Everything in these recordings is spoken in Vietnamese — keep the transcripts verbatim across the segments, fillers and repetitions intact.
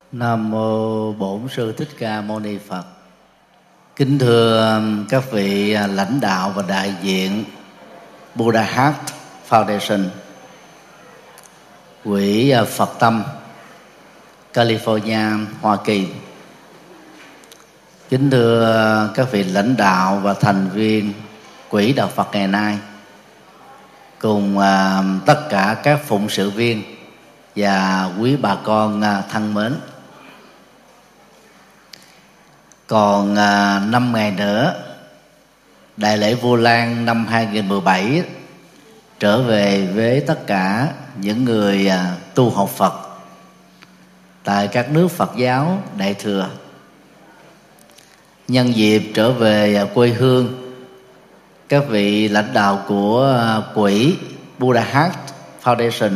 Nam mô Bổn Sư Thích Ca Mâu Ni Phật. Kính thưa các vị lãnh đạo và đại diện Buddha Heart Foundation, Quỹ Phật Tâm California, Hoa Kỳ. Kính thưa các vị lãnh đạo và thành viên Quỹ Đạo Phật ngày nay, cùng tất cả các phụng sự viên và quý bà con thân mến. Còn à, năm ngày nữa, Đại lễ Vu Lan năm hai không một bảy trở về với tất cả những người à, tu học Phật tại các nước Phật giáo Đại thừa. Nhân dịp trở về à, quê hương, các vị lãnh đạo của à, quỹ Buddha Heart Foundation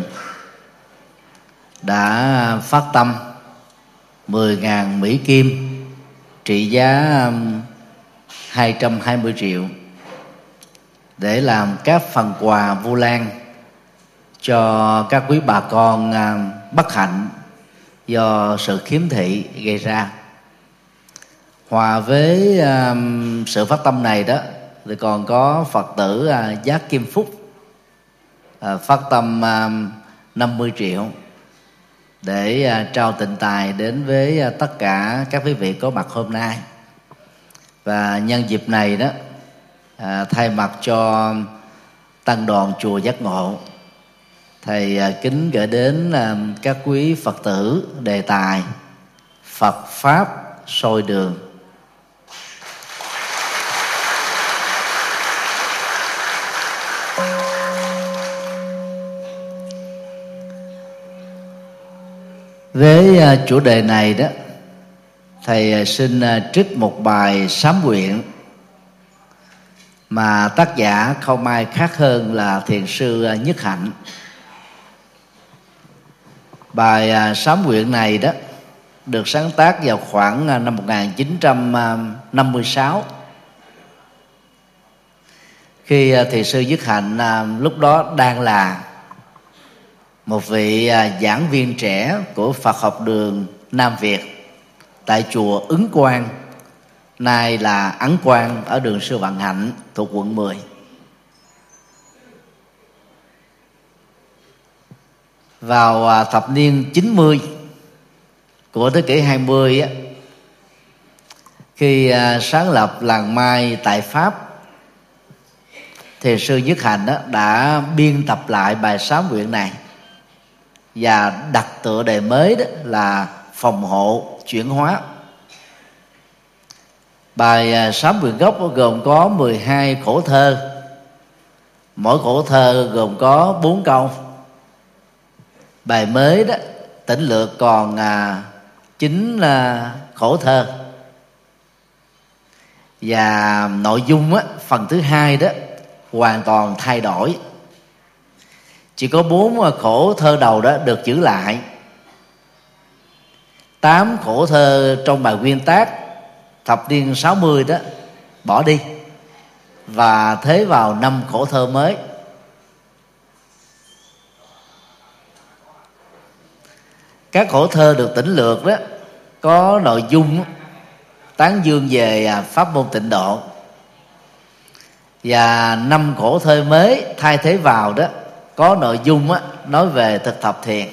đã phát tâm mười nghìn Mỹ Kim trị giá hai trăm hai mươi triệu để làm các phần quà Vu Lan cho các quý bà con bất hạnh do sự khiếm thị gây ra. Hòa với sự phát tâm này đó thì còn có Phật tử Giác Kim Phúc phát tâm năm mươi triệu để trao tịnh tài đến với tất cả các quý vị có mặt hôm nay. Và nhân dịp này đó, thay mặt cho tăng đoàn chùa Giác Ngộ, thầy kính gửi đến các quý Phật tử đề tài Phật Pháp soi đường. Với chủ đề này đó, thầy xin trích một bài sám nguyện mà tác giả không ai khác hơn là thiền sư Nhất Hạnh. Bài sám nguyện này đó được sáng tác vào khoảng năm một nghìn chín trăm năm mươi sáu, khi thiền sư Nhất Hạnh lúc đó đang là một vị giảng viên trẻ của Phật học đường Nam Việt tại chùa Ứng Quang, nay là Ấn Quang, ở đường Sư Vạn Hạnh thuộc quận mười. Vào thập niên chín mươi của thế kỷ hai mươi á, khi sáng lập làng Mai tại Pháp, thiền sư Nhất Hạnh đó đã biên tập lại bài sám nguyện này và đặt tựa đề mới đó là phòng hộ chuyển hóa. Bài sám nguyện gốc gồm có mười hai khổ thơ, mỗi khổ thơ gồm có bốn câu. Bài mới đó tĩnh lược còn à, chín à, khổ thơ, và nội dung á, phần thứ hai đó hoàn toàn thay đổi. Chỉ có bốn khổ thơ đầu đó được giữ lại, tám khổ thơ trong bài nguyên tác thập niên sáu mươi đó bỏ đi và thế vào năm khổ thơ mới. Các khổ thơ được tĩnh lược đó có nội dung tán dương về pháp môn tịnh độ, và năm khổ thơ mới thay thế vào đó có nội dung á, nói về thực tập thiền.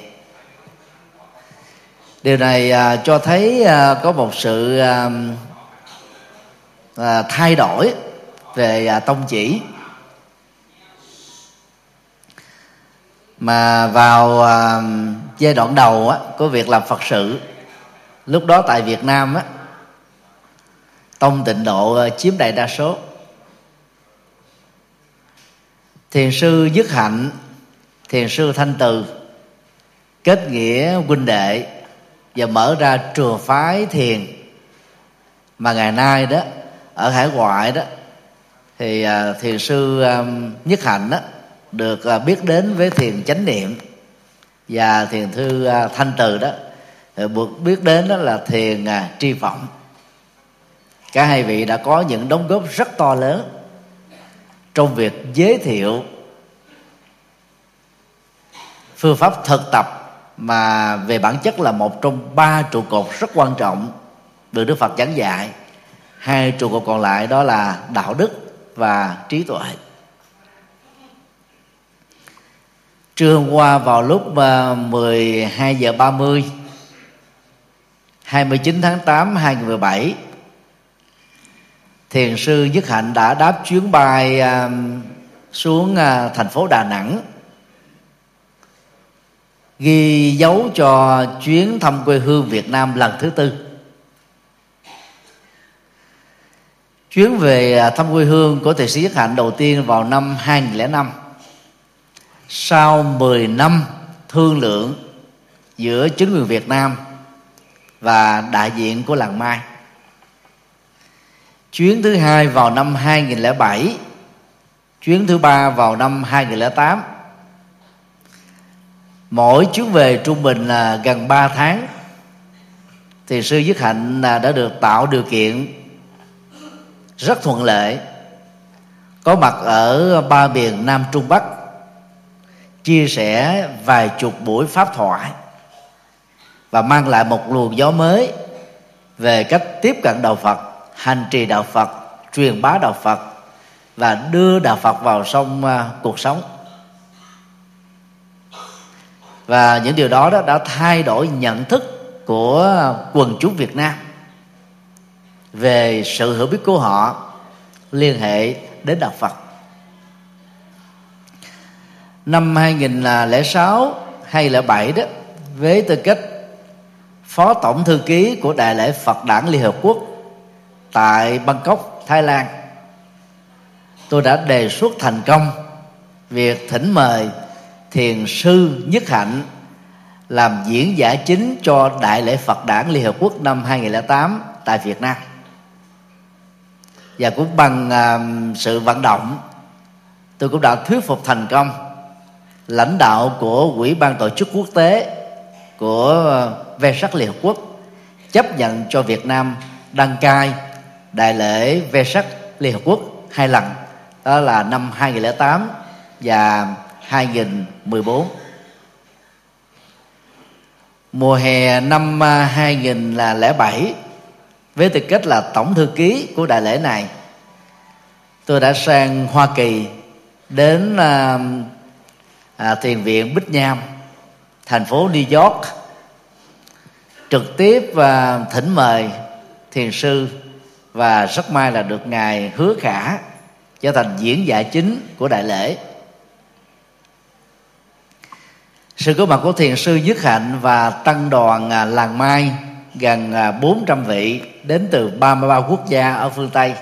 Điều này à, cho thấy à, có một sự à, à, thay đổi về à, tông chỉ. Mà vào à, giai đoạn đầu á, của việc làm Phật sự, lúc đó tại Việt Nam á, tông tịnh độ à, chiếm đại đa số. Thiền sư Nhất Hạnh, thiền sư Thanh Từ kết nghĩa huynh đệ và mở ra trường phái thiền mà ngày nay đó ở hải ngoại đó thì uh, thiền sư um, Nhất Hạnh đó được uh, biết đến với thiền chánh niệm, và thiền sư uh, Thanh Từ đó được biết đến đó là thiền uh, tri vọng. Cả hai vị đã có những đóng góp rất to lớn trong việc giới thiệu phương pháp thực tập mà về bản chất là một trong ba trụ cột rất quan trọng được Đức Phật giảng dạy. Hai trụ cột còn lại đó là đạo đức và trí tuệ. Trưa hôm qua vào lúc mười hai giờ ba mươi, hai mươi chín tháng tám năm hai nghìn không trăm mười bảy, Thiền sư Nhất Hạnh đã đáp chuyến bay xuống thành phố Đà Nẵng, ghi dấu cho chuyến thăm quê hương Việt Nam lần thứ tư. Chuyến về thăm quê hương của Thiền sư Nhất Hạnh đầu tiên vào năm hai nghìn không trăm lẻ năm, sau mười năm thương lượng giữa chính quyền Việt Nam và đại diện của làng Mai. Chuyến thứ hai vào năm hai nghìn không trăm lẻ bảy, chuyến thứ ba vào năm hai nghìn không trăm lẻ tám. Mỗi chuyến về trung bình là gần ba tháng. Thiền sư Nhất Hạnh đã được tạo điều kiện rất thuận lợi, có mặt ở ba miền Nam Trung Bắc, chia sẻ vài chục buổi pháp thoại và mang lại một luồng gió mới về cách tiếp cận đạo Phật, hành trì đạo Phật, truyền bá đạo Phật và đưa đạo Phật vào trong cuộc sống. Và những điều đó, đó đã thay đổi nhận thức của quần chúng Việt Nam về sự hiểu biết của họ liên hệ đến đạo Phật. Năm hai nghìn không trăm lẻ sáu, hai nghìn không trăm lẻ bảy đó, với tư cách Phó Tổng Thư ký của Đại lễ Phật Đản Liên Hợp Quốc tại Bangkok, Thái Lan, tôi đã đề xuất thành công việc thỉnh mời Thiền sư Nhất Hạnh làm diễn giả chính cho Đại lễ Phật Đản Liên Hợp Quốc năm hai nghìn không trăm lẻ tám tại Việt Nam. Và cũng bằng uh, sự vận động, tôi cũng đã thuyết phục thành công lãnh đạo của Ủy ban tổ chức quốc tế của Vesak Liên Hợp Quốc chấp nhận cho Việt Nam đăng cai Đại lễ Vesak Liên Hợp Quốc hai lần, đó là năm hai nghìn không trăm lẻ tám và hai nghìn không trăm mười bốn. Mùa hè năm hai nghìn không trăm lẻ bảy, với tư cách là tổng thư ký của đại lễ này, tôi đã sang Hoa Kỳ, đến à, à, thiền viện Bích Nham, thành phố New York, trực tiếp và thỉnh mời thiền sư, và rất may là được ngài Hứa Khả trở thành diễn giả chính của đại lễ. Sự có mặt của thiền sư Nhất Hạnh và tăng đoàn làng Mai gần bốn trăm vị đến từ ba mươi ba quốc gia ở phương Tây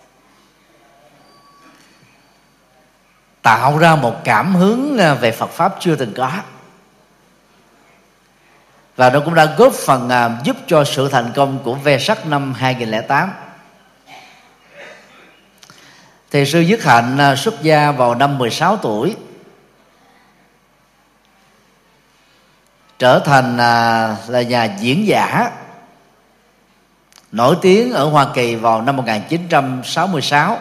tạo ra một cảm hứng về Phật Pháp chưa từng có, và nó cũng đã góp phần giúp cho sự thành công của Vesak năm hai nghìn không trăm lẻ tám. Thiền sư Nhất Hạnh xuất gia vào năm mười sáu tuổi, trở thành là nhà diễn giả nổi tiếng ở Hoa Kỳ vào năm một nghìn chín trăm sáu mươi sáu.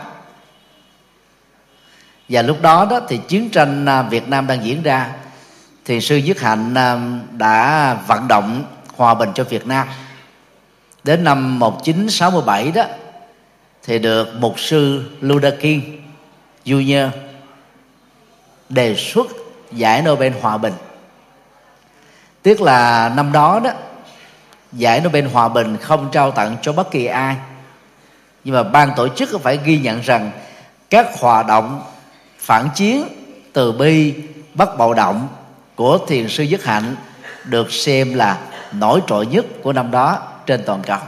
Và lúc đó đó thì chiến tranh Việt Nam đang diễn ra, thì sư Nhất Hạnh đã vận động hòa bình cho Việt Nam. Đến năm một nghìn chín trăm sáu mươi bảy đó thì được mục sư Luther King Junior đề xuất giải Nobel Hòa bình. Tiếc là năm đó đó giải Nobel Hòa bình không trao tặng cho bất kỳ ai, nhưng mà ban tổ chức phải ghi nhận rằng các hoạt động phản chiến, từ bi, bất bạo động của thiền sư Nhất Hạnh được xem là nổi trội nhất của năm đó trên toàn cầu.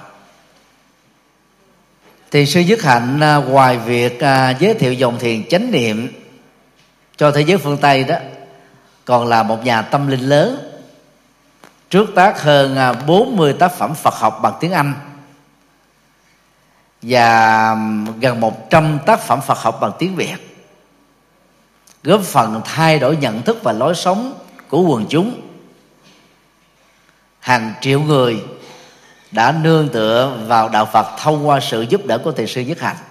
Thiền sư Nhất Hạnh ngoài việc giới thiệu dòng thiền chánh niệm cho thế giới phương Tây đó, còn là một nhà tâm linh lớn, trước tác hơn bốn mươi tác phẩm Phật học bằng tiếng Anh và gần một trăm tác phẩm Phật học bằng tiếng Việt, góp phần thay đổi nhận thức và lối sống của quần chúng. Hàng triệu người đã nương tựa vào đạo Phật thông qua sự giúp đỡ của thiền sư Nhất Hạnh.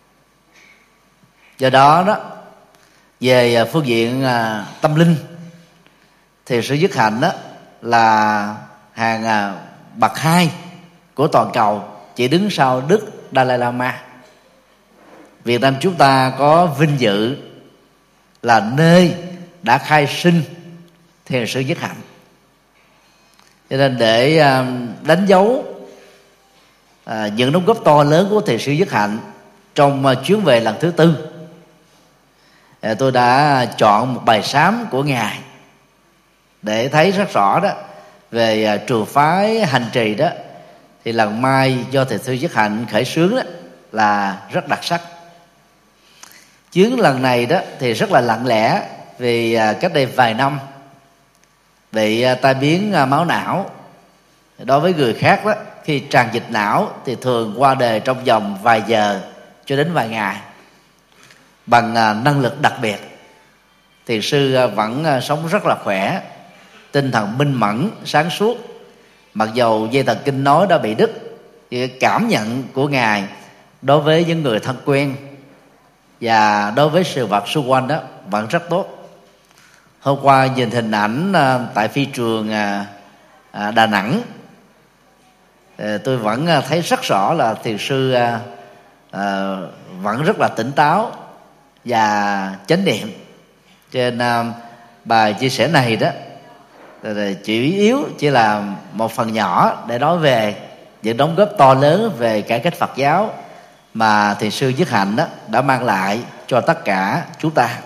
Do đó đó, về phương diện tâm linh, thiền sư Nhất Hạnh đó là hàng à, bậc hai của toàn cầu, chỉ đứng sau Đức Dalai Lama. Việt Nam chúng ta có vinh dự là nơi đã khai sinh thiền sư Nhất Hạnh. Cho nên để à, đánh dấu à, những đóng góp to lớn của thiền sư Nhất Hạnh trong à, chuyến về lần thứ tư, à, tôi đã chọn một bài sám của ngài để thấy rất rõ đó về à, trường phái hành trì đó, thì lần mai do thiền sư Nhất Hạnh khởi xướng đó là rất đặc sắc. Chuyến lần này đó thì rất là lặng lẽ, vì à, cách đây vài năm bị à, tai biến à, máu não. Đối với người khác đó, khi tràn dịch não thì thường qua đời trong vòng vài giờ cho đến vài ngày. Bằng à, năng lực đặc biệt, thiền sư à, vẫn à, sống rất là khỏe, tinh thần minh mẫn, sáng suốt. Mặc dầu dây thần kinh nói đã bị đứt, thì cảm nhận của ngài đối với những người thân quen và đối với sự vật xung quanh đó vẫn rất tốt. Hôm qua nhìn hình ảnh à, tại phi trường à, à, Đà Nẵng, à, tôi vẫn à, thấy rất rõ là thiền sư à, à, vẫn rất là tỉnh táo và chánh niệm. Cho nên à, bài chia sẻ này đó chủ yếu chỉ là một phần nhỏ để nói về những đóng góp to lớn về cải cách Phật giáo mà thiền sư Nhất Hạnh đó đã mang lại cho tất cả chúng ta.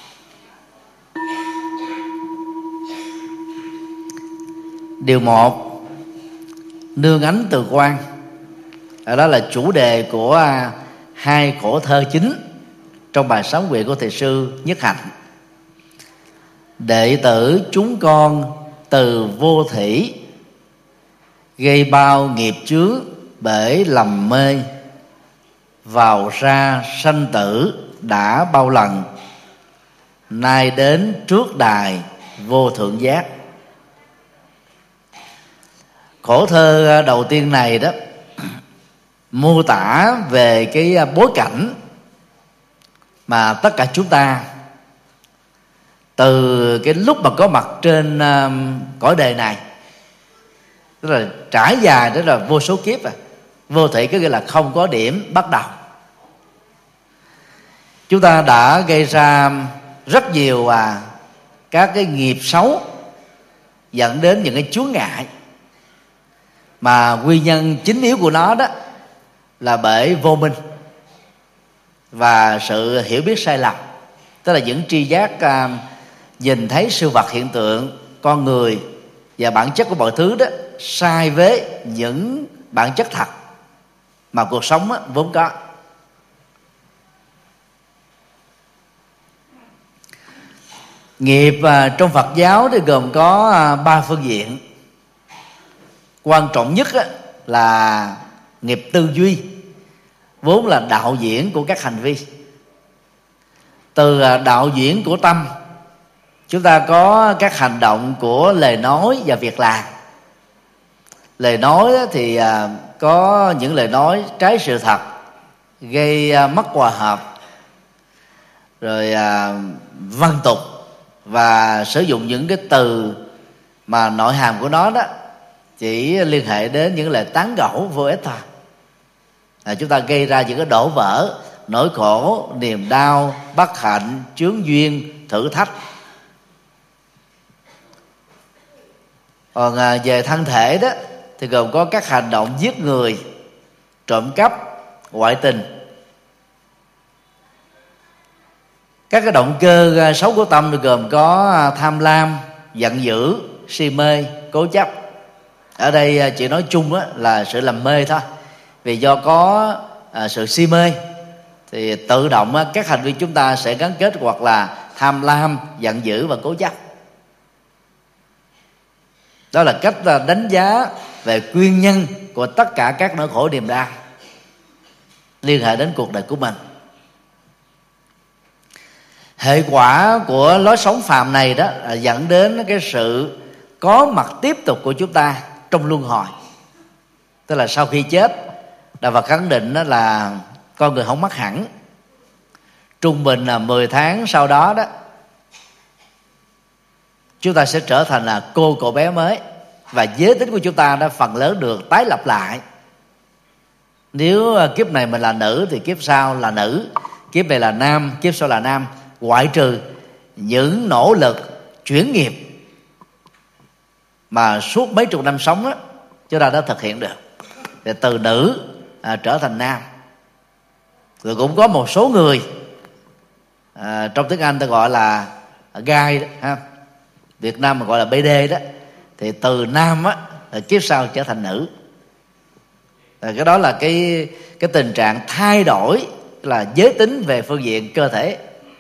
Điều một, nương ánh từ quan. Đó là chủ đề của hai khổ thơ chính trong bài sám nguyện của thiền sư Nhất Hạnh. Đệ tử chúng con từ vô thủy, gây bao nghiệp chướng bể lầm mê, vào ra sanh tử đã bao lần, nay đến trước đài vô thượng giác. Khổ thơ đầu tiên này đó mô tả về cái bối cảnh mà tất cả chúng ta từ cái lúc mà có mặt trên uh, cõi đời này, tức là trải dài đó là vô số kiếp. À, vô thủy có nghĩa là không có điểm bắt đầu. Chúng ta đã gây ra rất nhiều à, các cái nghiệp xấu dẫn đến những cái chướng ngại, mà nguyên nhân chính yếu của nó đó là bởi vô minh và sự hiểu biết sai lầm. Tức là những tri giác à, nhìn thấy sự vật hiện tượng, con người và bản chất của mọi thứ đó sai với những bản chất thật mà cuộc sống á, vốn có. Nghiệp à, trong Phật giáo thì gồm có à, ba phương diện. Quan trọng nhất á, là nghiệp tư duy, vốn là đạo diễn của các hành vi. Từ à, đạo diễn của tâm, chúng ta có các hành động của lời nói và việc làm. Lời nói thì à, có những lời nói trái sự thật, gây à, mất hòa hợp, rồi à, văn tục, và sử dụng những cái từ mà nội hàm của nó đó chỉ liên hệ đến những lời tán gẫu vô ích thôi. À, chúng ta gây ra những cái đổ vỡ, nỗi khổ, niềm đau, bất hạnh, chướng duyên, thử thách. Còn à, về thân thể đó thì gồm có các hành động giết người, trộm cắp, ngoại tình. Các cái động cơ xấu của tâm thì gồm có tham lam, giận dữ, si mê, cố chấp. Ở đây chỉ nói chung là sự lầm mê thôi. Vì do có sự si mê thì tự động các hành vi chúng ta sẽ gắn kết hoặc là tham lam, giận dữ và cố chấp. Đó là cách đánh giá về nguyên nhân của tất cả các nỗi khổ niềm đau liên hệ đến cuộc đời của mình. Hệ quả của lối sống phàm này đó là dẫn đến cái sự có mặt tiếp tục của chúng ta trong luân hồi. Tức là sau khi chết, Đạo Phật khẳng định đó là con người không mất hẳn. Trung bình là mười tháng sau đó đó, chúng ta sẽ trở thành là cô cậu bé mới, và giới tính của chúng ta đã phần lớn được tái lập lại. Nếu kiếp này mình là nữ thì kiếp sau là nữ, kiếp này là nam, kiếp sau là nam, ngoại trừ những nỗ lực chuyển nghiệp mà suốt mấy chục năm sống đó, chúng ta đã thực hiện được. Thì từ nữ à, trở thành nam. Rồi cũng có một số người à, trong tiếng Anh ta gọi là gay đó, ha. Việt Nam mà gọi là bê đê đó, thì từ nam á kiếp sau trở thành nữ. À, cái đó là cái cái tình trạng thay đổi là giới tính về phương diện cơ thể,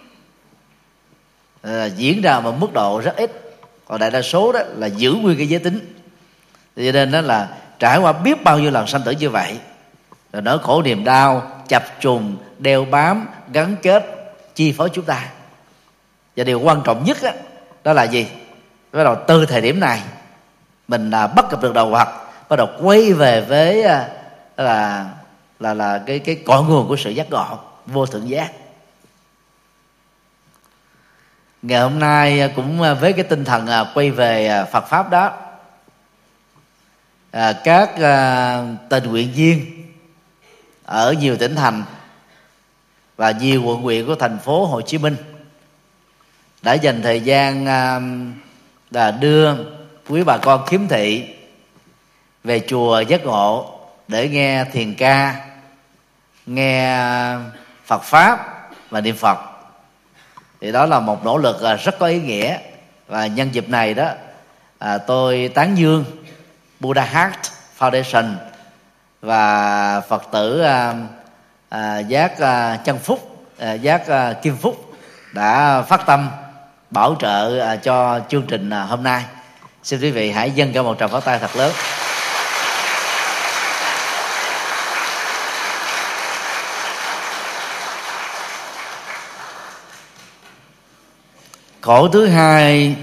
à, diễn ra một mức độ rất ít, còn đại đa số đó là giữ nguyên cái giới tính. Cho nên đó là trải qua biết bao nhiêu lần sanh tử như vậy, rồi nỗi khổ niềm đau chập trùng đeo bám gắn kết chi phối chúng ta. Và điều quan trọng nhất đó, đó là gì? Bắt đầu từ thời điểm này mình là bắt gặp được đạo Phật, bắt đầu quay về với là là là cái cái cội nguồn của sự giác ngộ vô thượng giác. Ngày hôm nay cũng với cái tinh thần quay về Phật pháp đó, các tình nguyện viên ở nhiều tỉnh thành và nhiều quận huyện của thành phố Hồ Chí Minh đã dành thời gian là đưa quý bà con khiếm thị về chùa giác ngộ để nghe thiền ca, nghe Phật pháp và niệm Phật. Thì đó là một nỗ lực rất có ý nghĩa. Và nhân dịp này đó, à, tôi tán dương Buddha Heart Foundation và Phật tử à, à, giác à, Chân Phúc, à, giác à, Kim Phúc đã phát tâm bảo trợ à, cho chương trình à, hôm nay. Xin quý vị hãy dâng cả một tràng pháo tay thật lớn. Khổ thứ hai,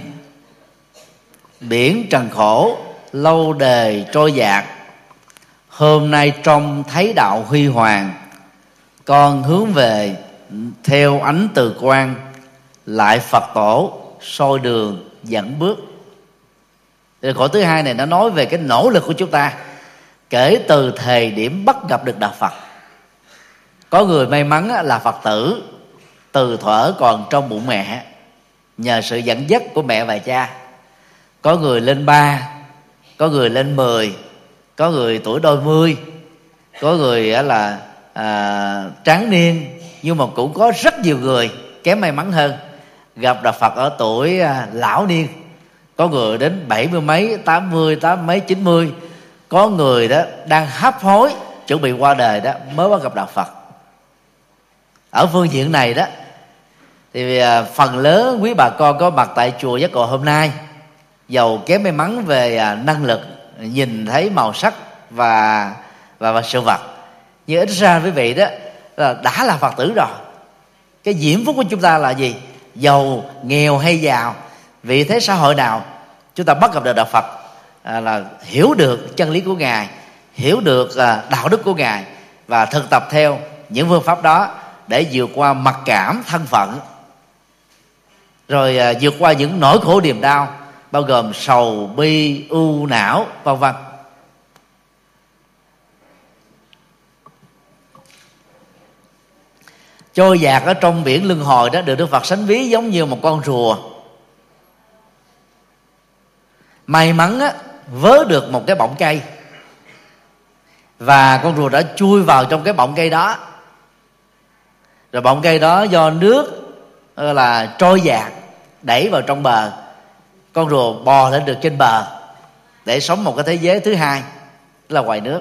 biển trần khổ lâu đời trôi dạt, hôm nay trông thấy đạo huy hoàng, con hướng về theo ánh từ quang, lại Phật tổ soi đường dẫn bước. Thì khổ thứ hai này nó nói về cái nỗ lực của chúng ta kể từ thời điểm bắt gặp được đạo Phật. Có người may mắn là Phật tử từ thuở còn trong bụng mẹ, nhờ sự dẫn dắt của mẹ và cha. Có người lên ba, có người lên mười, có người tuổi đôi mươi, có người là à, tráng niên. Nhưng mà cũng có rất nhiều người kém may mắn hơn, gặp đạo Phật ở tuổi à, lão niên. Có người đến bảy mươi mấy, tám mươi, tám mấy, chín mươi. Có người đó đang hấp hối chuẩn bị qua đời đó mới bắt gặp đạo Phật. Ở phương diện này đó thì à, phần lớn quý bà con có mặt tại chùa Giác Ngộ hôm nay, giàu kém may mắn về à, năng lực nhìn thấy màu sắc và và, và sự vật, nhưng ít ra quý vị đó là đã là Phật tử rồi. Cái diễm phúc của chúng ta là gì? Giàu nghèo hay giàu, vị thế xã hội nào, chúng ta bắt gặp được đạo Phật à, là hiểu được chân lý của Ngài, hiểu được à, đạo đức của Ngài, và thực tập theo những phương pháp đó để vượt qua mặc cảm thân phận, rồi à, vượt qua những nỗi khổ niềm đau bao gồm sầu bi ưu não vân vân. Trôi dạt ở trong biển luân hồi đó được Đức Phật sánh ví giống như một con rùa. May mắn á, vớ được một cái bọng cây, và con rùa đã chui vào trong cái bọng cây đó. Rồi bọng cây đó do nước là trôi dạt đẩy vào trong bờ, con rùa bò lên được trên bờ để sống một cái thế giới thứ hai, là ngoài nước.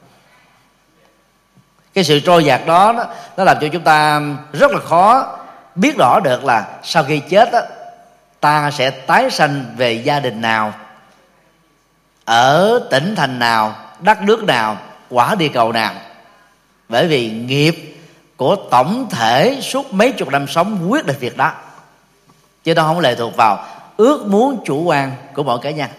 Cái sự trôi dạt đó, đó nó làm cho chúng ta rất là khó biết rõ được là sau khi chết đó, ta sẽ tái sanh về gia đình nào, ở tỉnh thành nào, đất nước nào, quả địa cầu nào. Bởi vì nghiệp của tổng thể suốt mấy chục năm sống quyết định việc đó, chứ nó không lệ thuộc vào ước muốn chủ quan của mỗi cá nhân.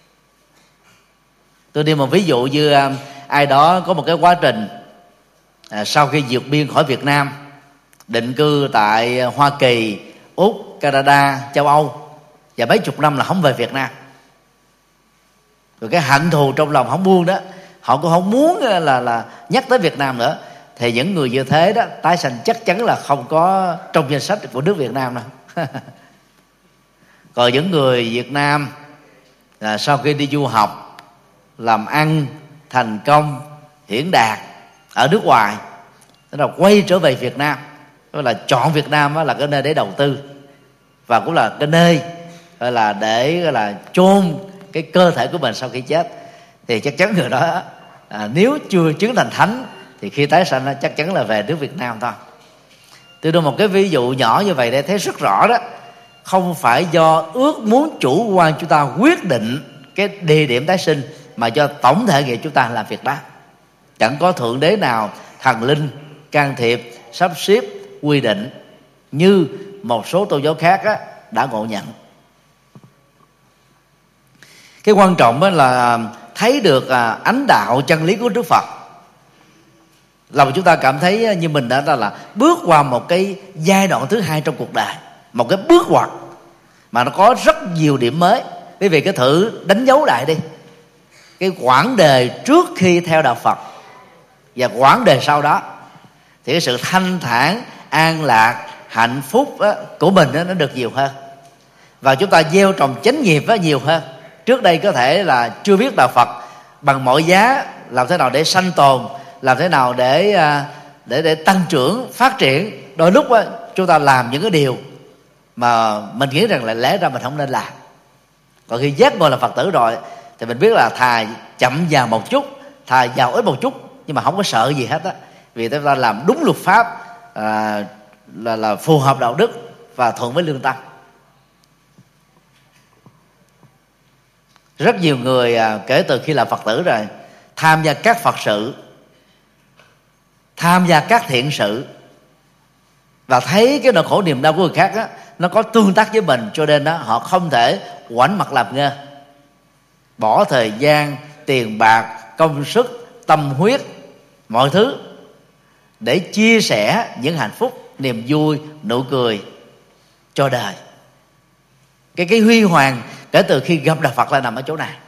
Tôi đi một ví dụ như ai đó có một cái quá trình à, sau khi vượt biên khỏi Việt Nam, định cư tại Hoa Kỳ, Úc, Canada, châu Âu, và mấy chục năm là không về Việt Nam. Rồi cái hận thù trong lòng không buông đó, họ cũng không muốn là là nhắc tới Việt Nam nữa, thì những người như thế đó tái sanh chắc chắn là không có trong danh sách của nước Việt Nam đâu. Còn những người Việt Nam là sau khi đi du học, làm ăn thành công, hiển đạt ở nước ngoài, tức là quay trở về Việt Nam, tức là chọn Việt Nam là cái nơi để đầu tư, và cũng là cái nơi gọi là để gọi là chôn cái cơ thể của mình sau khi chết, thì chắc chắn người đó à, nếu chưa chứng thành thánh thì khi tái sanh chắc chắn là về nước Việt Nam thôi. Tôi đưa một cái ví dụ nhỏ như vậy để thấy rất rõ đó, không phải do ước muốn chủ quan chúng ta quyết định cái địa điểm tái sinh, mà do tổng thể nghiệp chúng ta làm việc đó. Chẳng có thượng đế nào, thần linh can thiệp, sắp xếp, quy định như một số tôn giáo khác á, đã ngộ nhận. Cái quan trọng là thấy được ánh đạo chân lý của Đức Phật, lòng chúng ta cảm thấy như mình đã là bước qua một cái giai đoạn thứ hai trong cuộc đời, một cái bước ngoặt mà nó có rất nhiều điểm mới. Quý vị cứ thử đánh dấu lại đi cái quãng đời trước khi theo đạo Phật và quãng đời sau đó, thì cái sự thanh thản, an lạc, hạnh phúc của mình nó được nhiều hơn, và chúng ta gieo trồng chánh nghiệp nhiều hơn. Trước đây có thể là chưa biết đạo Phật, bằng mọi giá làm thế nào để sanh tồn, làm thế nào để để để tăng trưởng, phát triển. Đôi lúc á, chúng ta làm những cái điều mà mình nghĩ rằng là lẽ ra mình không nên làm. Còn khi giác ngộ là Phật tử rồi thì mình biết là thà chậm vào một chút, thà giàu ít một chút, nhưng mà không có sợ gì hết á, vì chúng ta làm đúng luật pháp, à, là là phù hợp đạo đức và thuận với lương tâm. Rất nhiều người à, kể từ khi là Phật tử rồi, tham gia các Phật sự, tham gia các thiện sự, và thấy cái nỗi khổ niềm đau của người khác á, nó có tương tác với mình, cho nên đó, họ không thể ngoảnh mặt làm ngơ, bỏ thời gian, tiền bạc, công sức, tâm huyết, mọi thứ để chia sẻ những hạnh phúc, niềm vui, nụ cười cho đời. Cái cái huy hoàng kể từ khi gặp đạo Phật là nằm ở chỗ này.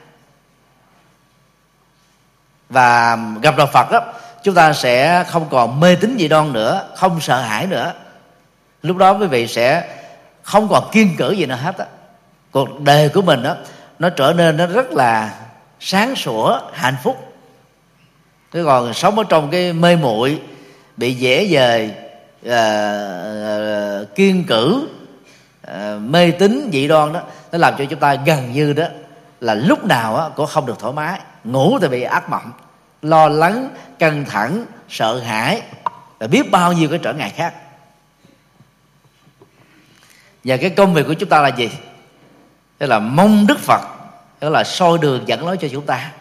Và gặp đạo Phật đó, chúng ta sẽ không còn mê tín dị đoan nữa, không sợ hãi nữa. Lúc đó quý vị sẽ không còn kiêng cữ gì nữa hết á. Cuộc đời của mình đó, nó trở nên nó rất là sáng sủa, hạnh phúc. Chứ còn sống ở trong cái mê muội, bị dễ dời, uh, uh, kiêng cữ, uh, mê tín dị đoan đó, nó làm cho chúng ta gần như đó là lúc nào á cũng không được thoải mái. Ngủ thì bị ác mộng, lo lắng, căng thẳng, sợ hãi, và biết bao nhiêu cái trở ngại khác. Và cái công việc của chúng ta là gì? Tức là mong Đức Phật, tức là soi đường dẫn lối cho chúng ta.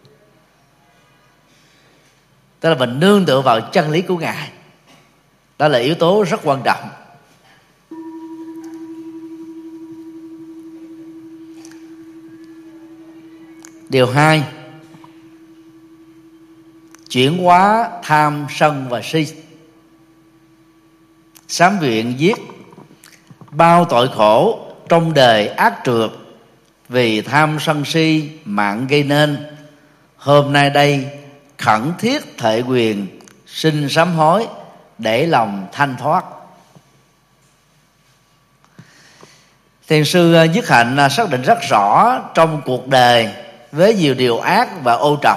Tức là mình nương tựa vào chân lý của Ngài. Đó là yếu tố rất quan trọng. Điều hai, chuyển hóa tham, sân và si. Sám Viện viết: bao tội khổ trong đời ác trượt vì tham sân si mạng gây nên, hôm nay đây khẩn thiết thệ quyền xin sám hối để lòng thanh thoát. Thiền sư Nhất Hạnh xác định rất rõ trong cuộc đời với nhiều điều ác và ô trọc,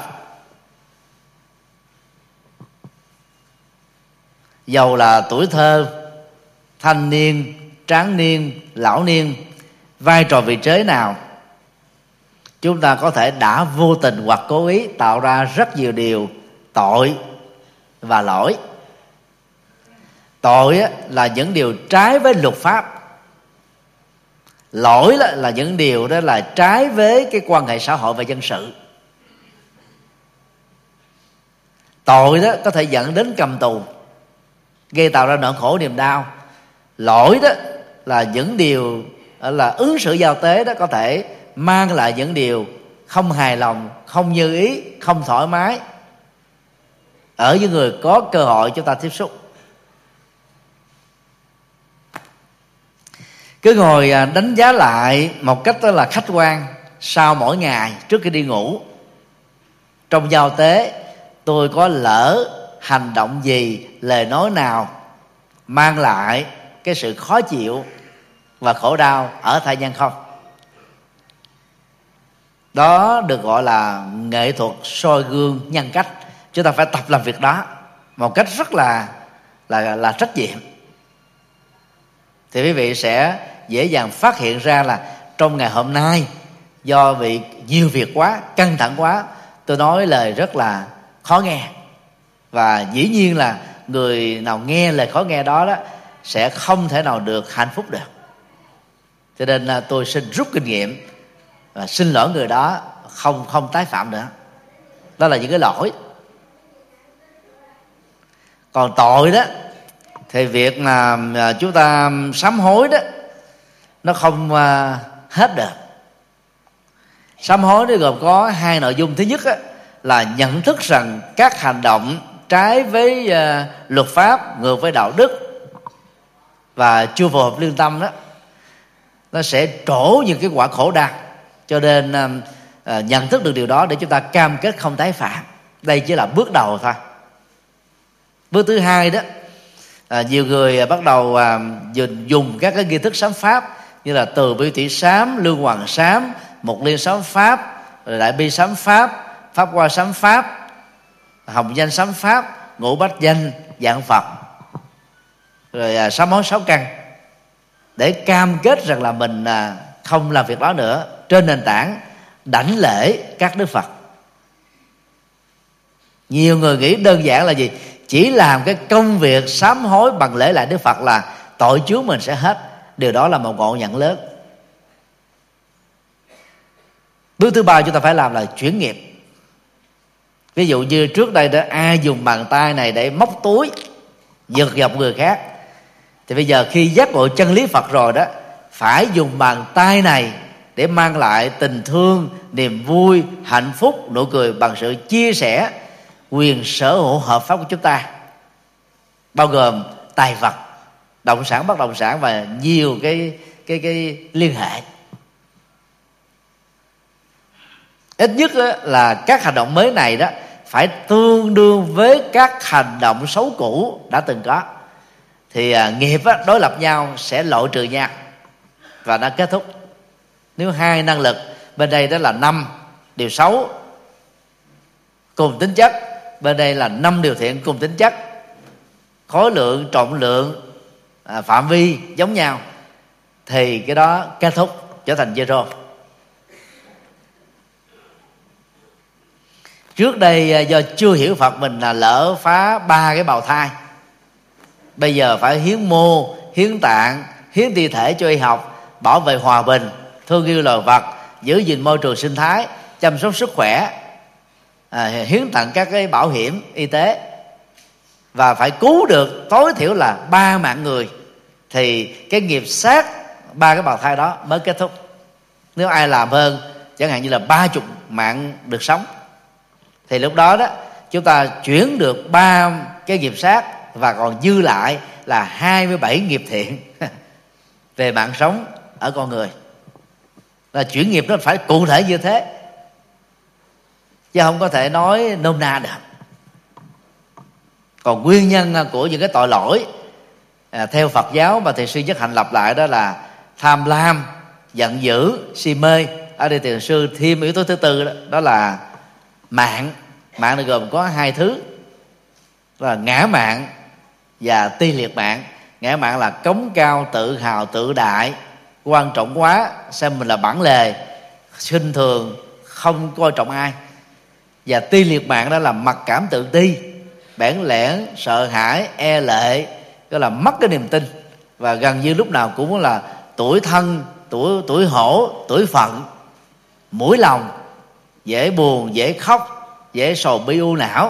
dầu là tuổi thơ, thanh niên, tráng niên, lão niên, vai trò vị trí nào, chúng ta có thể đã vô tình hoặc cố ý tạo ra rất nhiều điều tội và lỗi. Tội là những điều trái với luật pháp, lỗi là những điều đó là trái với cái quan hệ xã hội và dân sự. Tội đó có thể dẫn đến cầm tù, gây tạo ra nỗi khổ niềm đau. Lỗi đó là những điều là ứng xử giao tế đó có thể mang lại những điều không hài lòng, không như ý, không thoải mái ở những người có cơ hội chúng ta tiếp xúc. Cứ ngồi đánh giá lại một cách đó là khách quan sau mỗi ngày trước khi đi ngủ. Trong giao tế tôi có lỡ hành động gì, lời nói nào mang lại cái sự khó chịu và khổ đau ở thai nhân không? Đó được gọi là nghệ thuật soi gương nhân cách. Chúng ta phải tập làm việc đó một cách rất là là là trách nhiệm, thì quý vị sẽ dễ dàng phát hiện ra là trong ngày hôm nay do bị nhiều việc quá, căng thẳng quá, tôi nói lời rất là khó nghe, và dĩ nhiên là người nào nghe lời khó nghe đó đó sẽ không thể nào được hạnh phúc được. Cho nên tôi xin rút kinh nghiệm và xin lỗi người đó, không không tái phạm nữa. Đó là những cái lỗi. Còn tội đó thì việc mà chúng ta sám hối đó nó không hết được. Sám hối nó gồm có hai nội dung. Thứ nhất á, là nhận thức rằng các hành động trái với uh, luật pháp, ngược với đạo đức và chưa phù hợp lương tâm đó, nó sẽ trổ những cái quả khổ đau. Cho nên uh, uh, nhận thức được điều đó để chúng ta cam kết không tái phạm. Đây chỉ là bước đầu thôi. Bước thứ hai đó, uh, nhiều người bắt đầu uh, dùng các cái nghi thức sám pháp như là từ bi thủy sám, lương hoàng sám, một liên sám pháp, đại bi sám pháp, pháp hoa sám pháp, hồng danh sám pháp, ngũ bách danh dạng Phật, rồi à, sám hối sáu căn, để cam kết rằng là mình à, không làm việc đó nữa, trên nền tảng đảnh lễ các đức Phật. Nhiều người nghĩ đơn giản là gì? Chỉ làm cái công việc sám hối bằng lễ lại Đức Phật là tội chướng mình sẽ hết. Điều đó là một ngộ nhận lớn. Bước thứ ba chúng ta phải làm là chuyển nghiệp. Ví dụ như trước đây đó, ai dùng bàn tay này để móc túi, giật dọc người khác, thì bây giờ khi giác ngộ chân lý Phật rồi đó, phải dùng bàn tay này để mang lại tình thương, niềm vui, hạnh phúc, nụ cười bằng sự chia sẻ quyền sở hữu hợp pháp của chúng ta, bao gồm tài vật, động sản, bất động sản và nhiều cái cái cái liên hệ. Ít nhất là các hành động mới này đó phải tương đương với các hành động xấu cũ đã từng có, thì à, nghiệp á, đối lập nhau sẽ loại trừ nhau và nó kết thúc. Nếu hai năng lực bên đây đó là năm điều xấu cùng tính chất, bên đây là năm điều thiện cùng tính chất, khối lượng, trọng lượng, à, phạm vi giống nhau, thì cái đó kết thúc trở thành zero. Trước đây do chưa hiểu Phật, mình là lỡ phá ba cái bào thai. Bây giờ phải hiến mô, hiến tạng, hiến thi thể cho y học, bảo vệ hòa bình, thương yêu loài vật, giữ gìn môi trường sinh thái, chăm sóc sức khỏe, à, hiến tặng các cái bảo hiểm y tế, và phải cứu được tối thiểu là ba mạng người, thì cái nghiệp sát ba cái bào thai đó mới kết thúc. Nếu ai làm hơn, chẳng hạn như là ba chục mạng được sống, thì lúc đó đó chúng ta chuyển được ba cái nghiệp sát và còn dư lại là hai mươi bảy nghiệp thiện về mạng sống ở con người. Là chuyển nghiệp nó phải cụ thể như thế, chứ không có thể nói nôm na được. Còn nguyên nhân của những cái tội lỗi à, theo Phật giáo mà Thiền sư Nhất Hạnh lập lại đó là tham lam, giận dữ, si mê. Ở đây Thiền sư thêm yếu tố thứ tư đó, đó là mạng. Mạng này gồm có hai thứ, đó là ngã mạng và ti liệt mạng. Ngã mạng là cống cao, tự hào, tự đại, quan trọng quá, xem mình là bản lề, khinh thường, không coi trọng ai. Và ti liệt mạng đó là mặc cảm, tự ti, bẽn lẽn, sợ hãi, e lệ, đó là mất cái niềm tin, và gần như lúc nào cũng là tuổi thân, tuổi tuổi hổ, tuổi phận, mũi lòng, dễ buồn, dễ khóc, dễ sầu bi u não.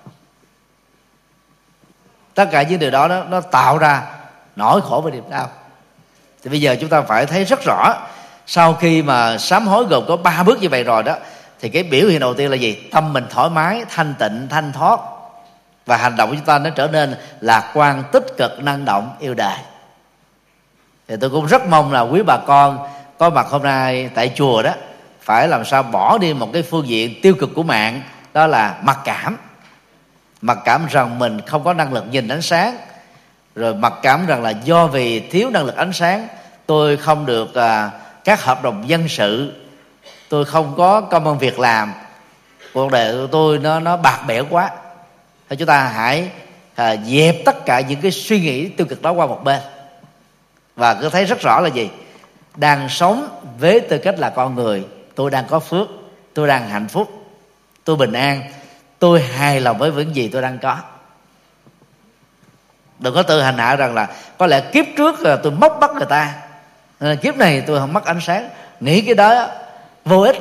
Tất cả những điều đó nó, nó tạo ra nỗi khổ và niềm đau. Thì bây giờ chúng ta phải thấy rất rõ, sau khi mà sám hối gồm có ba bước như vậy rồi đó, thì cái biểu hiện đầu tiên là gì? Tâm mình thoải mái, thanh tịnh, thanh thoát, và hành động của chúng ta nó trở nên lạc quan, tích cực, năng động, yêu đời. Thì tôi cũng rất mong là quý bà con có mặt hôm nay tại chùa đó phải làm sao bỏ đi một cái phương diện tiêu cực của mạng, đó là mặc cảm. Mặc cảm rằng mình không có năng lực nhìn ánh sáng, rồi mặc cảm rằng là do vì thiếu năng lực ánh sáng tôi không được à, các hợp đồng dân sự, tôi không có công ăn việc làm, cuộc đời của tôi nó nó bạc bẽo quá. Thì chúng ta hãy à, dẹp tất cả những cái suy nghĩ tiêu cực đó qua một bên, và cứ thấy rất rõ là gì? Đang sống với tư cách là con người, tôi đang có phước, tôi đang hạnh phúc, tôi bình an, tôi hài lòng với những gì tôi đang có. Đừng có tự hành hạ rằng là có lẽ kiếp trước là tôi móc bắt người ta, kiếp này tôi không mất ánh sáng. Nghĩ cái đó vô ích.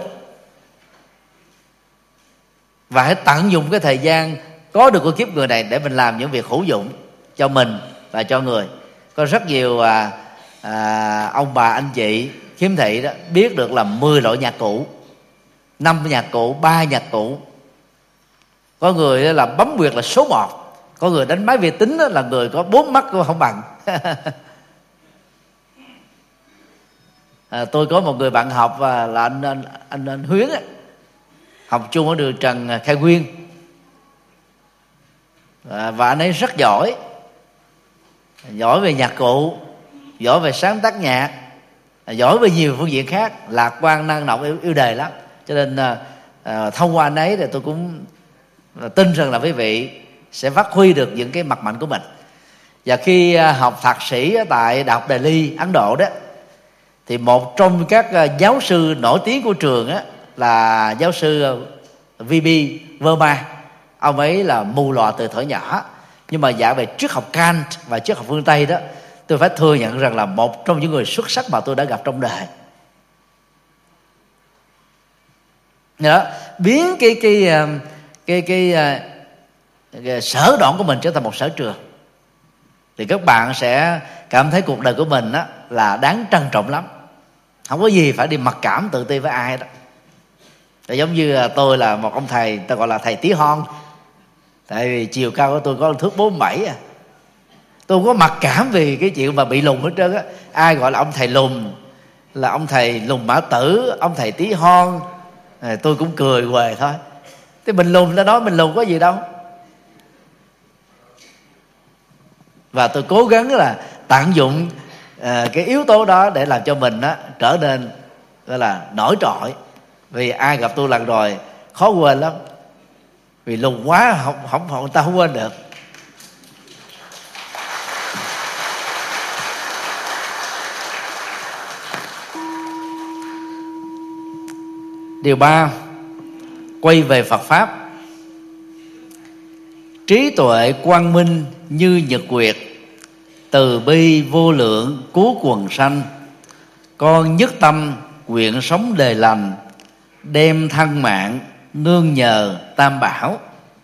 Và hãy tận dụng cái thời gian có được của kiếp người này để mình làm những việc hữu dụng cho mình và cho người. Có rất nhiều à, à, ông bà anh chị khiếm thị đó biết được là mười loại nhạc cụ, năm nhạc cụ, ba nhạc cụ. Có người là bấm huyệt là số một, có người đánh máy vi tính là người có bốn mắt cũng không bằng. à, tôi có một người bạn học là anh anh anh, anh Huyến ấy, học chung ở đường Trần Khai Nguyên, à, và anh ấy rất giỏi, giỏi về nhạc cụ, giỏi về sáng tác nhạc, giỏi về nhiều phương diện khác, lạc quan, năng động, yêu, yêu đời lắm. Cho nên à, à, thông qua anh ấy thì tôi cũng tin rằng là quý vị sẽ phát huy được những cái mặt mạnh của mình. Và khi à, học thạc sĩ tại Đại học Delhi, Ấn Độ đó, thì một trong các à, giáo sư nổi tiếng của trường á, là giáo sư vê bê Verma. Ông ấy là mù lòa từ thuở nhỏ, nhưng mà dạy về triết học Kant và triết học phương Tây đó, tôi phải thừa nhận rằng là một trong những người xuất sắc mà tôi đã gặp trong đời. Đó, biến cái cái cái cái, cái, cái, cái sở đoạn của mình trở thành một sở trường, thì các bạn sẽ cảm thấy cuộc đời của mình đó là đáng trân trọng lắm. Không có gì phải đi mặc cảm tự ti với ai đó. Thì giống như tôi là một ông thầy, tôi gọi là thầy tí hon. Tại vì chiều cao của tôi có thước bốn bảy à. Tôi không có mặc cảm vì cái chuyện mà bị lùn hết trơn á. Ai gọi là ông thầy lùn, là ông thầy lùn mã tử, ông thầy tí hon, à, tôi cũng cười huề thôi. Thế mình lùn ra đó, mình lùn có gì đâu. Và tôi cố gắng là tận dụng à, cái yếu tố đó để làm cho mình á, trở nên gọi là nổi trội. Vì ai gặp tôi lần rồi khó quên lắm, vì lùn quá không không người ta không quên được. Điều ba, quay về Phật pháp. Trí tuệ quang minh như nhật nguyệt, từ bi vô lượng cứu quần sanh. Con nhất tâm nguyện sống đời lành, đem thân mạng nương nhờ tam bảo.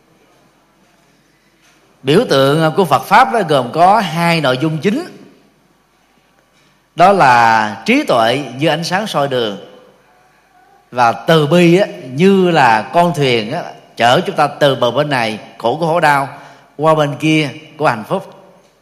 Biểu tượng của Phật pháp đó gồm có hai nội dung chính, đó là trí tuệ như ánh sáng soi đường, và từ bi á, như là con thuyền á, chở chúng ta từ bờ bên này khổ của khổ đau qua bên kia của hạnh phúc.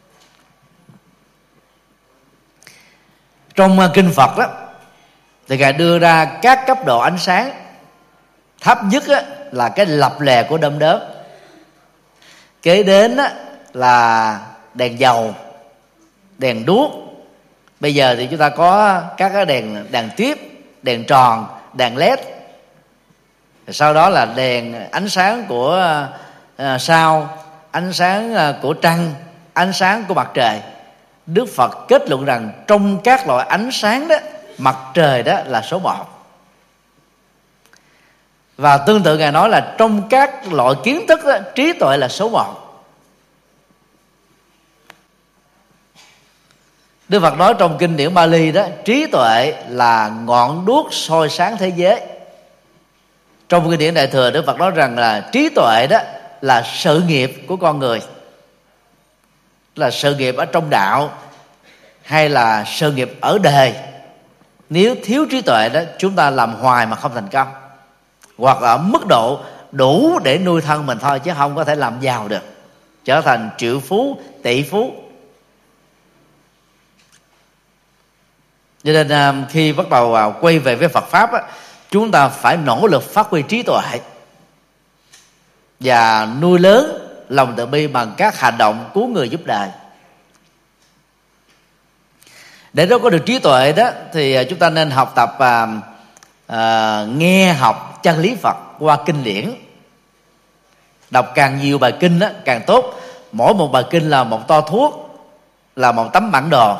Trong kinh Phật đó thì Ngài đưa ra các cấp độ ánh sáng. Thấp nhất á, là cái lập lè của đom đóm. Kế đến á, là đèn dầu, đèn đuốc. Bây giờ thì chúng ta có các cái đèn đèn tuyếp, đèn tròn, đèn led. Sau đó là đèn ánh sáng của uh, sao, ánh sáng uh, của trăng, ánh sáng của mặt trời. Đức Phật kết luận rằng trong các loại ánh sáng đó, mặt trời đó là số một. Và tương tự Ngài nói là trong các loại kiến thức đó, trí tuệ là số một. Đức Phật nói trong kinh điển Bali đó, trí tuệ là ngọn đuốc soi sáng thế giới. Trong kinh điển Đại Thừa, Đức Phật nói rằng là trí tuệ đó là sự nghiệp của con người, là sự nghiệp ở trong đạo hay là sự nghiệp ở đời. Nếu thiếu trí tuệ đó, chúng ta làm hoài mà không thành công, hoặc ở mức độ đủ để nuôi thân mình thôi, chứ không có thể làm giàu được, trở thành triệu phú, tỷ phú. Cho nên à, khi bắt đầu à, quay về với Phật pháp á, chúng ta phải nỗ lực phát huy trí tuệ và nuôi lớn lòng từ bi bằng các hành động cứu người giúp đời. Để đó có được trí tuệ đó thì chúng ta nên học tập à, à, nghe học chân lý Phật qua kinh điển. Đọc càng nhiều bài kinh đó, càng tốt. Mỗi một bài kinh là một to thuốc, là một tấm bản đồ.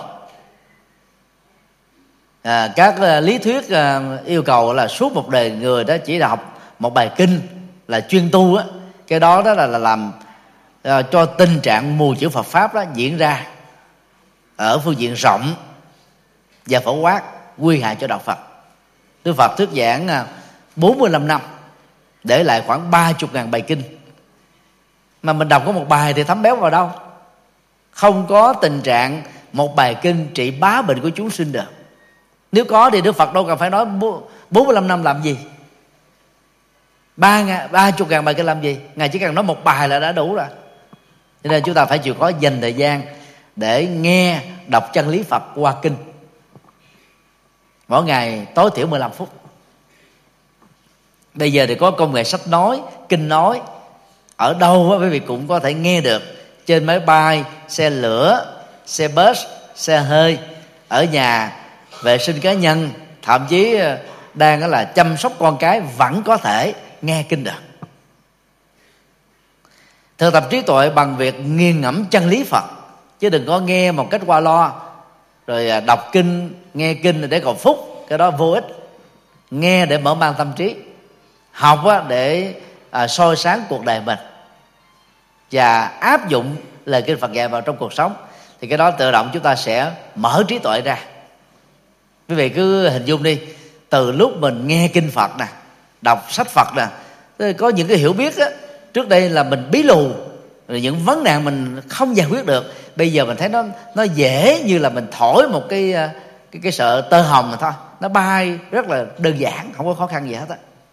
À, các uh, lý thuyết uh, yêu cầu là suốt một đời người đó chỉ là học một bài kinh là chuyên tu á, cái đó đó là, là làm uh, cho tình trạng mù chữ Phật pháp đó diễn ra ở phương diện rộng và phổ quát, nguy hại cho đạo Phật. Đức Phật thuyết giảng uh, bốn mươi lăm năm, để lại khoảng ba mươi ngàn bài kinh, mà mình đọc có một bài thì thấm béo vào đâu. Không có tình trạng một bài kinh trị bá bệnh của chúng sinh được. Nếu có thì Đức Phật đâu cần phải nói bốn mươi lăm năm làm gì, ba mươi ngàn bài kinh làm gì. Ngài chỉ cần nói một bài là đã đủ rồi. Cho nên chúng ta phải chịu khó dành thời gian để nghe đọc chân lý Phật qua kinh, mỗi ngày tối thiểu mười lăm phút. Bây giờ thì có công nghệ sách nói, kinh nói, ở đâu quý vị cũng có thể nghe được. Trên máy bay, xe lửa, xe bus, xe hơi, ở nhà vệ sinh cá nhân, thậm chí đang là chăm sóc con cái vẫn có thể nghe kinh được. Thực tập trí tuệ bằng việc nghiền ngẫm chân lý Phật, chứ đừng có nghe một cách qua lo, rồi đọc kinh, nghe kinh để cầu phúc, cái đó vô ích. Nghe để mở mang tâm trí, học để soi sáng cuộc đời mình và áp dụng lời kinh Phật dạy vào trong cuộc sống, thì cái đó tự động chúng ta sẽ mở trí tuệ ra. Quý vị cứ hình dung đi, từ lúc mình nghe kinh Phật nè, đọc sách Phật nè, có những cái hiểu biết á, trước đây là mình bí lù, rồi những vấn nạn mình không giải quyết được, bây giờ mình thấy nó nó dễ như là mình thổi một cái cái cái sợi tơ hồng mà thôi, nó bay rất là đơn giản, không có khó khăn gì hết á.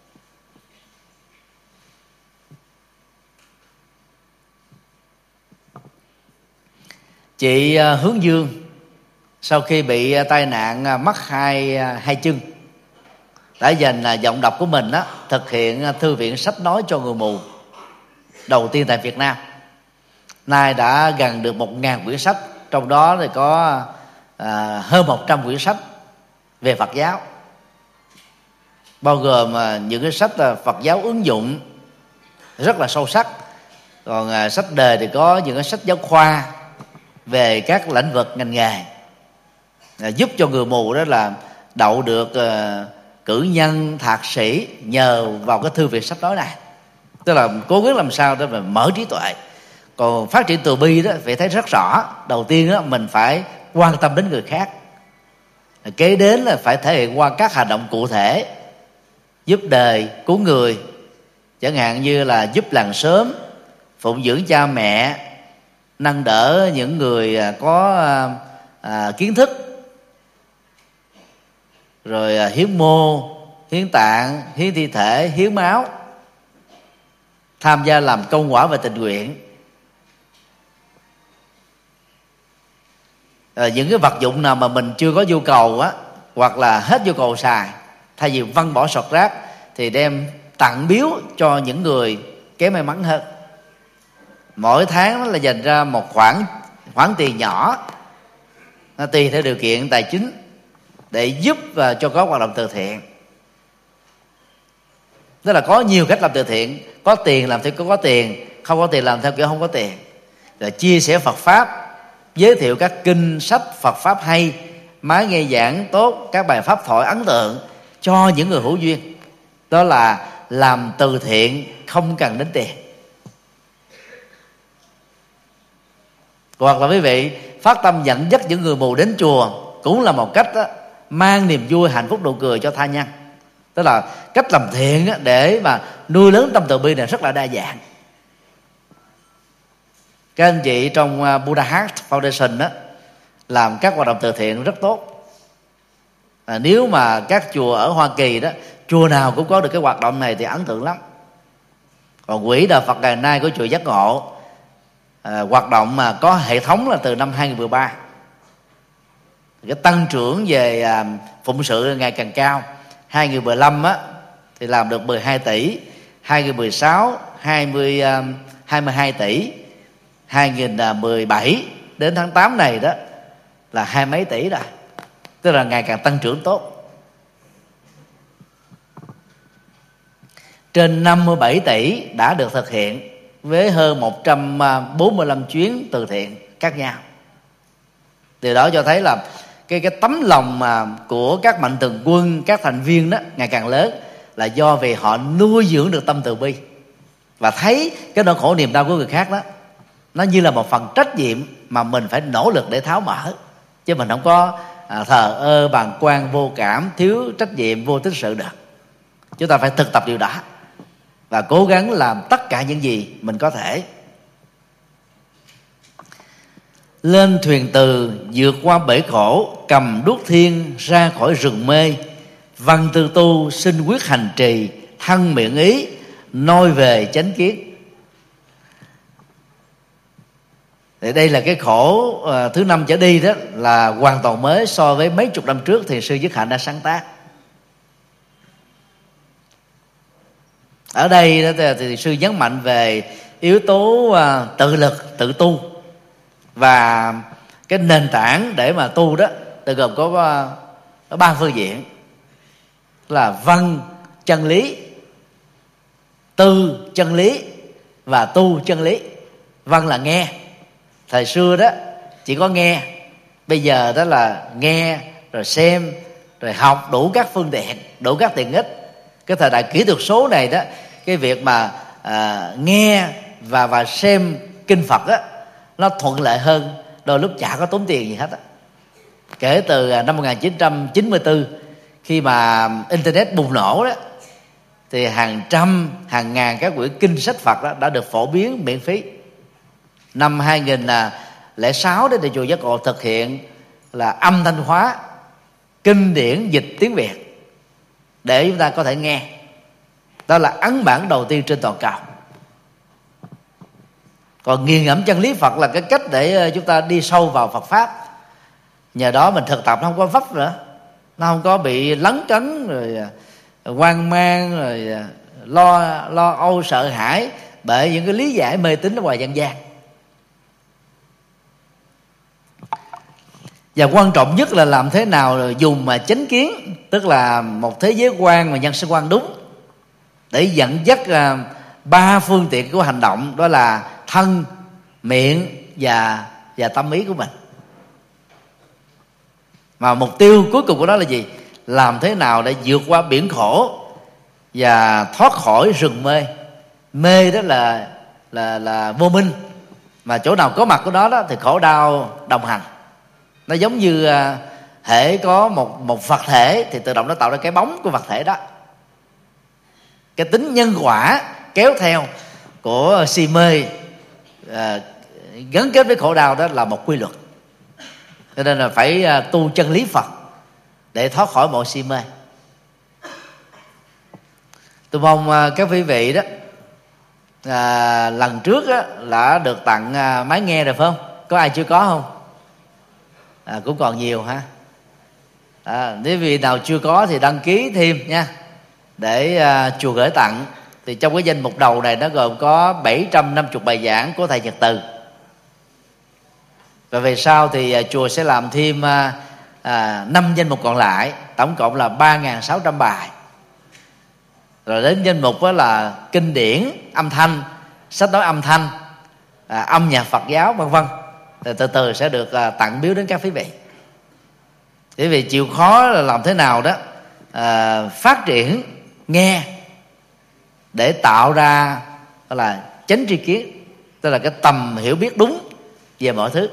Chị Hướng Dương sau khi bị tai nạn mất hai hai chân đã dành giọng đọc của mình đó, thực hiện thư viện sách nói cho người mù đầu tiên tại Việt Nam. Nay đã gần được một ngàn quyển sách, trong đó thì có à, hơn một trăm quyển sách về Phật giáo, bao gồm à, những cái sách là Phật giáo ứng dụng rất là sâu sắc. Còn à, sách đề thì có những cái sách giáo khoa về các lĩnh vực ngành nghề, à, giúp cho người mù đó là đậu được à, cử nhân, thạc sĩ nhờ vào cái thư viện sách nói này. Tức là cố gắng làm sao để mà mở trí tuệ. Còn phát triển từ bi đó phải thấy rất rõ. Đầu tiên đó mình phải quan tâm đến người khác, kế đến là phải thể hiện qua các hành động cụ thể, giúp đời, cứu người, chẳng hạn như là giúp làng xóm, phụng dưỡng cha mẹ, nâng đỡ những người có à, kiến thức, rồi à, hiến mô, hiến tạng, hiến thi thể, hiến máu, tham gia làm công quả và tình nguyện. À, những cái vật dụng nào mà mình chưa có nhu cầu á, hoặc là hết nhu cầu xài, thay vì văng bỏ sọt rác thì đem tặng biếu cho những người kém may mắn hơn. Mỗi tháng nó là dành ra một khoản khoản tiền nhỏ, nó tùy theo điều kiện tài chính, để giúp và cho có hoạt động từ thiện. Tức là có nhiều cách làm từ thiện, có tiền làm theo kiểu có tiền, không có tiền làm theo kiểu không có tiền. Rồi chia sẻ Phật pháp, giới thiệu các kinh sách Phật pháp hay, máy nghe giảng tốt, các bài pháp thoại ấn tượng cho những người hữu duyên. Đó là làm từ thiện không cần đến tiền. Hoặc là quý vị phát tâm dẫn dắt những người mù đến chùa, cũng là một cách đó, mang niềm vui, hạnh phúc, nụ cười cho tha nhân. Tức là cách làm thiện để mà nuôi lớn tâm từ bi này rất là đa dạng. Các anh chị trong Buddha Heart Foundation đó làm các hoạt động từ thiện rất tốt. À, nếu mà các chùa ở Hoa Kỳ đó, chùa nào cũng có được cái hoạt động này thì ấn tượng lắm. Còn quỹ Đạo Phật ngày nay của chùa Giác Ngộ à, hoạt động mà có hệ thống là từ năm hai không một ba. cái tăng trưởng về à, phụng sự ngày càng cao. Hai nghìn mười lăm á thì làm được mười hai tỷ, hai nghìn mười sáu hai mươi hai mươi hai tỷ, hai nghìn mười bảy đến tháng tám này đó là hai mấy tỷ rồi, tức là ngày càng tăng trưởng tốt. Trên năm mươi bảy tỷ đã được thực hiện với hơn một trăm bốn mươi lăm chuyến từ thiện khác nhau. Điều đó cho thấy là cái cái tấm lòng mà của các mạnh thường quân, các thành viên đó ngày càng lớn, là do vì họ nuôi dưỡng được tâm từ bi và thấy cái nỗi khổ niềm đau của người khác đó nó như là một phần trách nhiệm mà mình phải nỗ lực để tháo mở, chứ mình không có à, thờ ơ, bàng quan, vô cảm, thiếu trách nhiệm, vô tích sự được. Chúng ta phải thực tập điều đó và cố gắng làm tất cả những gì mình có thể. Lên thuyền từ vượt qua bể khổ, cầm đuốc thiên ra khỏi rừng mê, văn tư tu xin quyết hành trì, thân miệng ý noi về chánh kiến. Thì đây là cái khổ uh, thứ năm trở đi đó, là hoàn toàn mới so với mấy chục năm trước thì sư Dứt Hạnh đã sáng tác. Ở đây đó thì, thì sư nhấn mạnh về yếu tố uh, tự lực, tự tu, và cái nền tảng để mà tu đó tự gồm có, uh, có ba phương diện là văn chân lý, tư chân lý và tu chân lý. Văn là nghe. Thời xưa đó chỉ có nghe, bây giờ đó là nghe rồi xem rồi học, đủ các phương tiện, đủ các tiện ích. Cái thời đại kỹ thuật số này đó, cái việc mà à, nghe và và xem kinh Phật á, nó thuận lợi hơn, đôi lúc chả có tốn tiền gì hết á. Kể từ năm một nghìn chín trăm chín mươi tư khi mà internet bùng nổ đó, thì hàng trăm hàng ngàn các quyển kinh sách Phật đó đã được phổ biến miễn phí. Năm hai nghìn lẻ sáu đó thì chùa Giác Ngộ thực hiện là âm thanh hóa kinh điển dịch tiếng Việt để chúng ta có thể nghe. Đó là ấn bản đầu tiên trên toàn cầu. Còn nghiền ngẫm chân lý Phật là cái cách để chúng ta đi sâu vào Phật pháp. Nhờ đó mình thực tập nó không có vấp nữa, nó không có bị lấn cấn rồi hoang mang rồi lo lo âu sợ hãi bởi những cái lý giải mê tín ở ngoài dân gian. Và quan trọng nhất là làm thế nào dùng mà chánh kiến, tức là một thế giới quan và nhân sinh quan đúng, để dẫn dắt ba phương tiện của hành động, đó là thân, miệng và và tâm ý của mình. Mà mục tiêu cuối cùng của nó là gì? Làm thế nào để vượt qua biển khổ và thoát khỏi rừng mê. Mê đó là là là vô minh, mà chỗ nào có mặt của nó đó thì khổ đau đồng hành. Nó giống như uh, hễ có một một vật thể thì tự động nó tạo ra cái bóng của vật thể đó. Cái tính nhân quả kéo theo của si mê uh, gắn kết với khổ đau đó là một quy luật. Cho nên là phải uh, tu chân lý Phật để thoát khỏi mọi si mê. Tôi mong uh, các quý vị đó uh, lần trước á, là được tặng uh, máy nghe rồi phải không? Có ai chưa có không? À, cũng còn nhiều ha. À, nếu vị nào chưa có thì đăng ký thêm nha, để uh, chùa gửi tặng. Thì trong cái danh mục đầu này nó gồm có bảy trăm năm mươi bài giảng của thầy Nhật Từ. Và về sau thì uh, chùa sẽ làm thêm uh, uh, năm danh mục còn lại, tổng cộng là ba nghìn sáu trăm bài. Rồi đến danh mục đó là kinh điển âm thanh, sách nói âm thanh, uh, âm nhạc Phật giáo vân vân. Từ từ sẽ được tặng biếu đến các quý vị. Bởi vì chịu khó là làm thế nào đó à, phát triển nghe để tạo ra là chánh tri kiến, tức là cái tầm hiểu biết đúng về mọi thứ.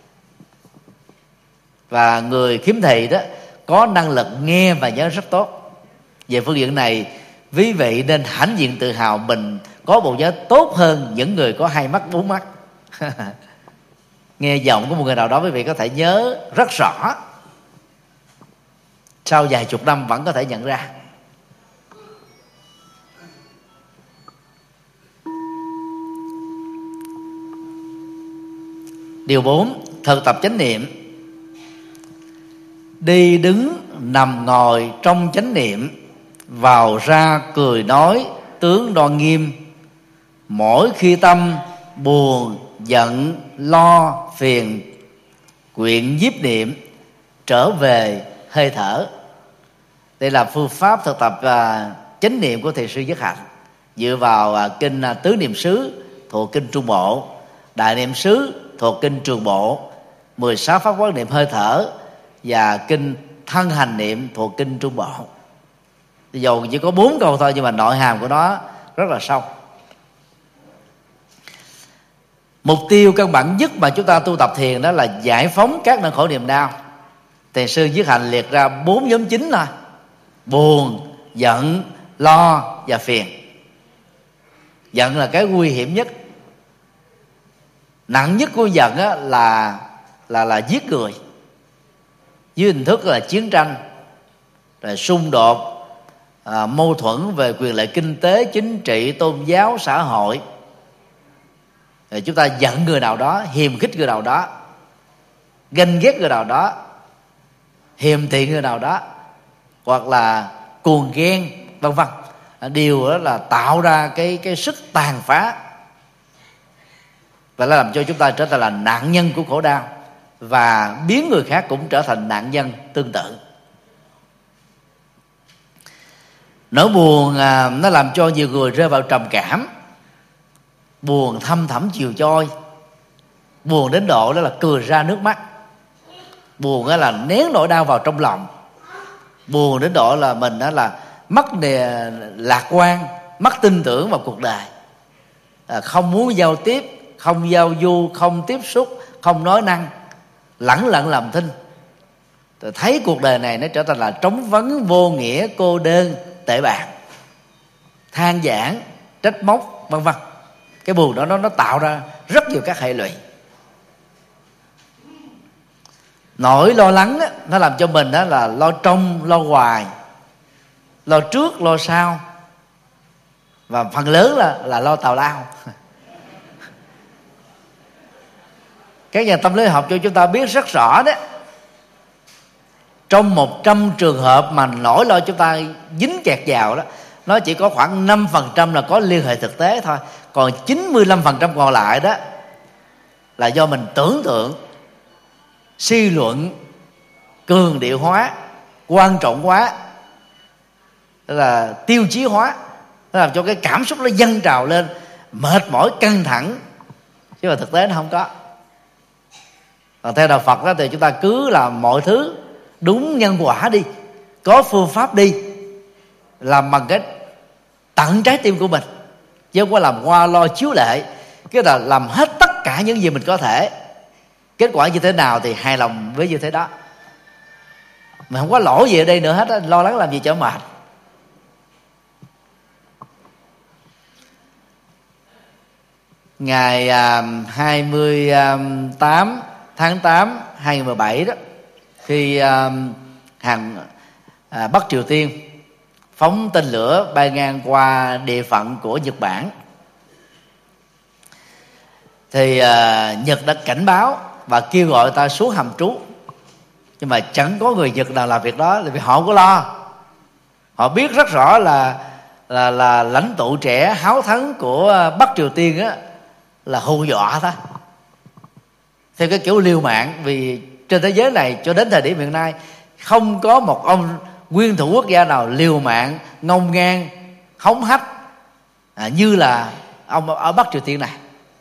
Và người khiếm thị đó có năng lực nghe và nhớ rất tốt. Về phương diện này, quý vị nên hãnh diện tự hào mình có bộ nhớ tốt hơn những người có hai mắt bốn mắt. Nghe giọng của một người nào đó quý vị có thể nhớ rất rõ, sau vài chục năm vẫn có thể nhận ra. Điều bốn, thực tập chánh niệm. đi đứng nằm ngồi trong chánh niệm, vào ra cười nói tướng đoan nghiêm. Mỗi khi tâm buồn giận lo phiền, quyện nhiếp niệm trở về hơi thở. Đây là phương pháp thực tập uh, chánh niệm của thiền sư Nhất Hạnh, dựa vào uh, kinh uh, Tứ Niệm xứ thuộc kinh Trung Bộ, Đại Niệm xứ thuộc kinh Trường Bộ, mười sáu pháp quán niệm hơi thở và kinh Thân Hành Niệm thuộc kinh Trung Bộ. Dù chỉ có bốn câu thôi nhưng mà nội hàm của nó rất là sâu. Mục tiêu căn bản nhất mà chúng ta tu tập thiền đó là giải phóng các nỗi khổ niềm đau. Thiền sư Nhất Hạnh liệt ra bốn nhóm chính là buồn, giận, lo và phiền. Giận là cái nguy hiểm nhất. Nặng nhất của giận á, là là là giết người dưới hình thức là chiến tranh, rồi xung đột, à, mâu thuẫn về quyền lợi kinh tế, chính trị, tôn giáo, xã hội. Rồi chúng ta giận người nào đó, hiềm khích người nào đó, ganh ghét người nào đó, hiềm thị người nào đó, hoặc là cuồng ghen, vân vân. Điều đó là tạo ra cái cái sức tàn phá và nó làm cho chúng ta trở thành là nạn nhân của khổ đau, và biến người khác cũng trở thành nạn nhân tương tự. Nỗi buồn à, nó làm cho nhiều người rơi vào trầm cảm, buồn thâm thẳm chiều trôi, buồn đến độ đó là cười ra nước mắt, buồn đó là nén nỗi đau vào trong lòng, buồn đến độ là mình đó là mất nề lạc quan, mất tin tưởng vào cuộc đời, à, không muốn giao tiếp, không giao du, không tiếp xúc, không nói năng, lẳng lặng làm thinh. Rồi thấy cuộc đời này nó trở thành là trống vắng, vô nghĩa, cô đơn, tệ bạc, than vãn, trách móc, vân vân. Cái buồn đó nó nó tạo ra rất nhiều các hệ lụy. Nỗi lo lắng á, nó làm cho mình đó là lo trong lo ngoài, lo trước lo sau, và phần lớn là là lo tào lao. Các nhà tâm lý học cho chúng ta biết rất rõ đó, trong một trăm trường hợp mà nỗi lo chúng ta dính kẹt vào đó, nó chỉ có khoảng năm phần trăm là có liên hệ thực tế thôi. Còn chín mươi lăm phần trăm còn lại đó là do mình tưởng tượng, suy luận, cường điệu hóa, quan trọng hóa, tức là tiêu chí hóa. Nó làm cho cái cảm xúc nó dâng trào lên, mệt mỏi, căng thẳng, chứ mà thực tế nó không có. Còn theo đạo Phật đó, thì chúng ta cứ làm mọi thứ đúng nhân quả đi, có phương pháp đi, làm bằng cái tận trái tim của mình, chứ không có làm qua lo chiếu lệ. Cái là làm hết tất cả những gì mình có thể, kết quả như thế nào thì hài lòng với như thế đó. Mình không có lỗi gì ở đây nữa hết á, lo lắng làm gì cho mệt. Ngày à, hai mươi tám tháng tám hai nghìn mười bảy đó, khi à, hàng à, Bắc Triều Tiên phóng tên lửa bay ngang qua địa phận của Nhật Bản, thì à, Nhật đã cảnh báo và kêu gọi ta xuống hầm trú. Nhưng mà chẳng có người Nhật nào làm việc đó, vì họ không có lo. Họ biết rất rõ là là là lãnh tụ trẻ háo thắng của Bắc Triều Tiên á là hù dọa thôi, theo cái kiểu liều mạng. Vì trên thế giới này cho đến thời điểm hiện nay không có một ông nguyên thủ quốc gia nào liều mạng, ngông ngang, hống hách à, như là ông ở Bắc Triều Tiên này.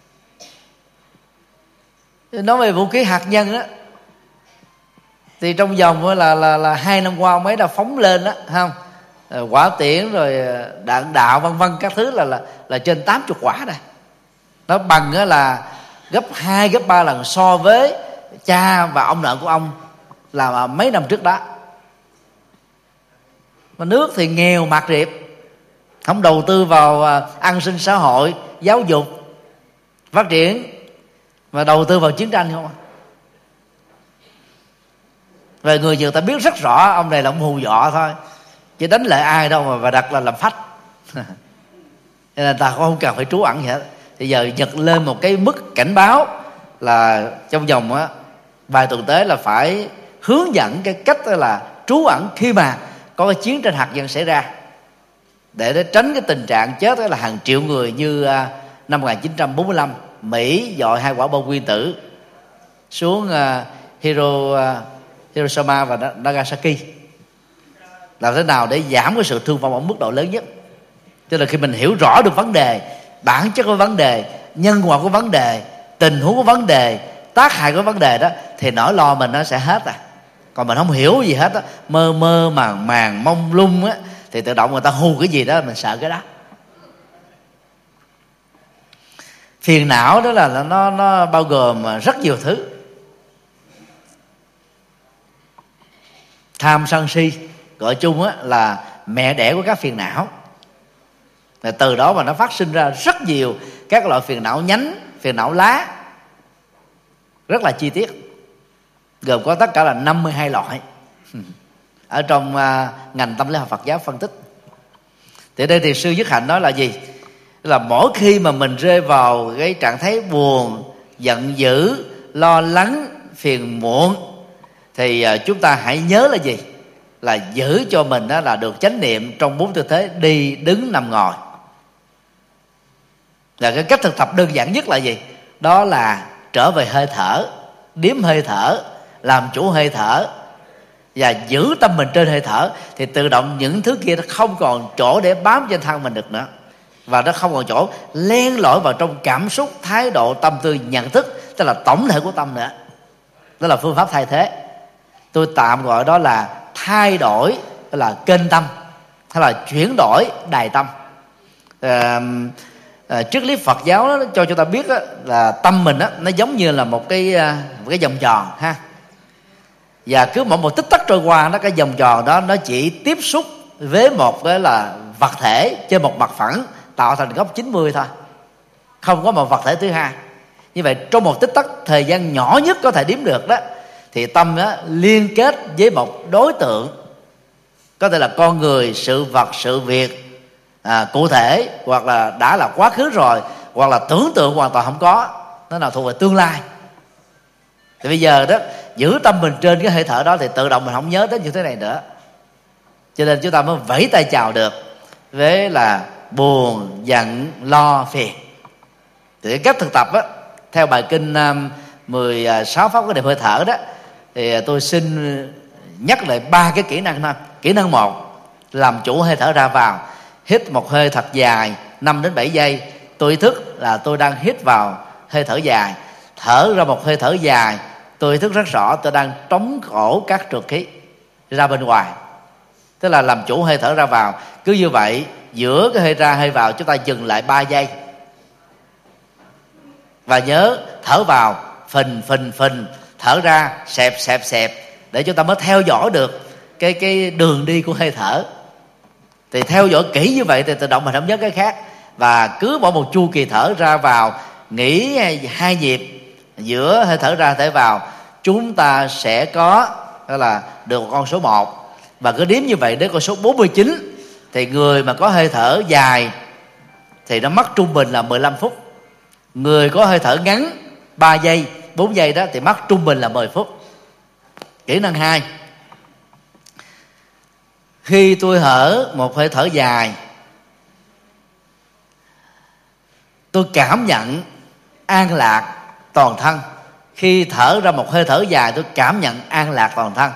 Nói về vũ khí hạt nhân á, thì trong vòng là là là hai năm qua ông ấy đã phóng lên đó, không? Quả tiễn rồi đạn đạo vân vân các thứ là là là trên tám mươi quả này. Nó bằng là gấp hai gấp ba lần so với cha và ông nội của ông là mấy năm trước đó. Mà nước thì nghèo mạt riệp, không đầu tư vào an sinh xã hội, giáo dục, phát triển, mà đầu tư vào chiến tranh không à. Về người Nhật ta biết rất rõ ông này là ông hù dọa thôi, chứ đánh lại ai đâu mà và đặt là làm phách. Nên là ta không cần phải trú ẩn gì hết. Bây giờ Nhật lên một cái mức cảnh báo là trong vòng á, vài tuần tới là phải hướng dẫn cái cách đó là trú ẩn khi mà có cái chiến tranh hạt nhân xảy ra, để để tránh cái tình trạng chết đó là hàng triệu người như uh, năm một nghìn chín trăm bốn mươi lăm Mỹ dội hai quả bom nguyên tử xuống uh, Hiro, uh, Hiroshima và Nagasaki. Làm thế nào để giảm cái sự thương vong ở mức độ lớn nhất? Cho nên khi mình hiểu rõ được vấn đề, bản chất của vấn đề, nhân quả của vấn đề, tình huống của vấn đề, tác hại của vấn đề đó, thì nỗi lo mình nó sẽ hết à. Còn mình không hiểu gì hết á, mơ mơ màng màng mông lung á, thì tự động người ta hù cái gì đó mình sợ cái đó. Phiền não đó là nó nó bao gồm rất nhiều thứ. Tham sân si gọi chung á là mẹ đẻ của các phiền não. Và từ đó mà nó phát sinh ra rất nhiều các loại phiền não nhánh, phiền não lá, rất là chi tiết, gồm có tất cả là năm mươi hai loại ở trong uh, ngành tâm lý học Phật giáo phân tích. Thì đây thì sư Dứt Hạnh nói là gì? Là mỗi khi mà mình rơi vào cái trạng thái buồn, giận dữ, lo lắng, phiền muộn, thì uh, chúng ta hãy nhớ là gì? Là giữ cho mình đó là được chánh niệm trong bốn tư thế đi, đứng, nằm, ngồi. Là cái cách thực tập đơn giản nhất là gì? Đó là trở về hơi thở, điếm hơi thở, làm chủ hơi thở và giữ tâm mình trên hơi thở, thì tự động những thứ kia nó không còn chỗ để bám trên thân mình được nữa, và nó không còn chỗ len lỏi vào trong cảm xúc, thái độ, tâm tư, nhận thức, tức là tổng thể của tâm nữa. Đó là phương pháp thay thế. Tôi tạm gọi đó là thay đổi, đó là kênh tâm, hay là chuyển đổi đài tâm. à, à, triết lý Phật giáo đó cho chúng ta biết đó, là tâm mình đó, nó giống như là một cái một cái vòng tròn ha. Và cứ mỗi một tích tắc trôi qua đó, cái vòng tròn đó nó chỉ tiếp xúc với một cái là vật thể trên một mặt phẳng tạo thành góc chín mươi thôi, không có một vật thể thứ hai. Như vậy trong một tích tắc thời gian nhỏ nhất có thể đếm được đó, thì tâm đó liên kết với một đối tượng, có thể là con người, sự vật, sự việc à, cụ thể, hoặc là đã là quá khứ rồi, hoặc là tưởng tượng hoàn toàn không có, nó nào thuộc về tương lai. Thì bây giờ đó, giữ tâm mình trên cái hơi thở đó thì tự động mình không nhớ đến như thế này nữa. Cho nên chúng ta mới vẫy tay chào được với là buồn, giận, lo, phiền. Thì cái cách thực tập á, theo bài kinh um, mười sáu pháp của niệm hơi thở đó, thì tôi xin nhắc lại ba cái kỹ năng thôi. Kỹ năng một, làm chủ hơi thở ra vào. Hít một hơi thật dài năm đến bảy giây. Tôi ý thức là tôi đang hít vào hơi thở dài. Thở ra một hơi thở dài, tôi ý thức rất rõ tôi đang trống cổ các trượt khí ra bên ngoài. Tức là làm chủ hơi thở ra vào. Cứ như vậy, giữa cái hơi ra hơi vào chúng ta dừng lại ba giây. Và nhớ thở vào phình phình phình, thở ra xẹp xẹp xẹp, để chúng ta mới theo dõi được cái cái đường đi của hơi thở. Thì theo dõi kỹ như vậy thì tự động mình không nhớ cái khác. Và cứ mỗi một chu kỳ thở ra vào, nghỉ hai nhịp giữa hơi thở ra thở vào, chúng ta sẽ có đó là được một con số một. Và cứ đếm như vậy đến con số bốn mươi chín, thì người mà có hơi thở dài thì nó mất trung bình là mười lăm phút. Người có hơi thở ngắn ba giây, bốn giây đó thì mất trung bình là mười phút. Kỹ năng hai, khi tôi thở một hơi thở dài, tôi cảm nhận an lạc toàn thân. Khi thở ra một hơi thở dài, tôi cảm nhận an lạc toàn thân.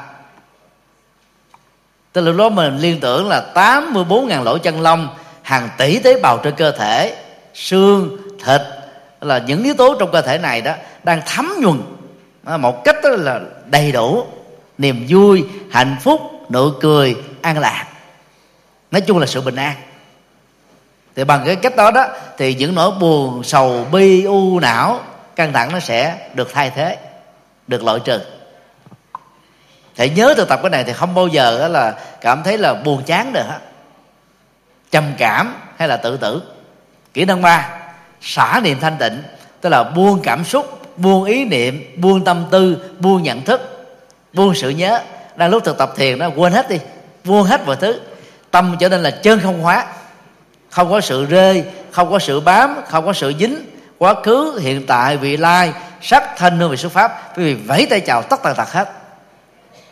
Từ lúc đó mình liên tưởng là tám mươi bốn nghìn lỗ chân lông, hàng tỷ tế bào trên cơ thể, xương, thịt, là những yếu tố trong cơ thể này đó đang thấm nhuần một cách rất là đầy đủ niềm vui, hạnh phúc, nụ cười, an lạc, nói chung là sự bình an. Thì bằng cái cách đó đó thì những nỗi buồn, sầu bi, u não, căng thẳng nó sẽ được thay thế, được loại trừ. Hãy nhớ thực tập cái này thì không bao giờ đó là cảm thấy là buồn chán được, trầm cảm hay là tự tử. Kỹ năng ba, xả niệm thanh tịnh, tức là buông cảm xúc, buông ý niệm, buông tâm tư, buông nhận thức, buông sự nhớ. Đang lúc thực tập thiền đó quên hết đi, buông hết mọi thứ, tâm trở nên là chân không hóa, không có sự rê, không có sự bám, không có sự dính quá khứ, hiện tại, vị lai, sắc, thanh, hương, vị, xuất pháp. Vì vẫy tay chào tất tần tật hết.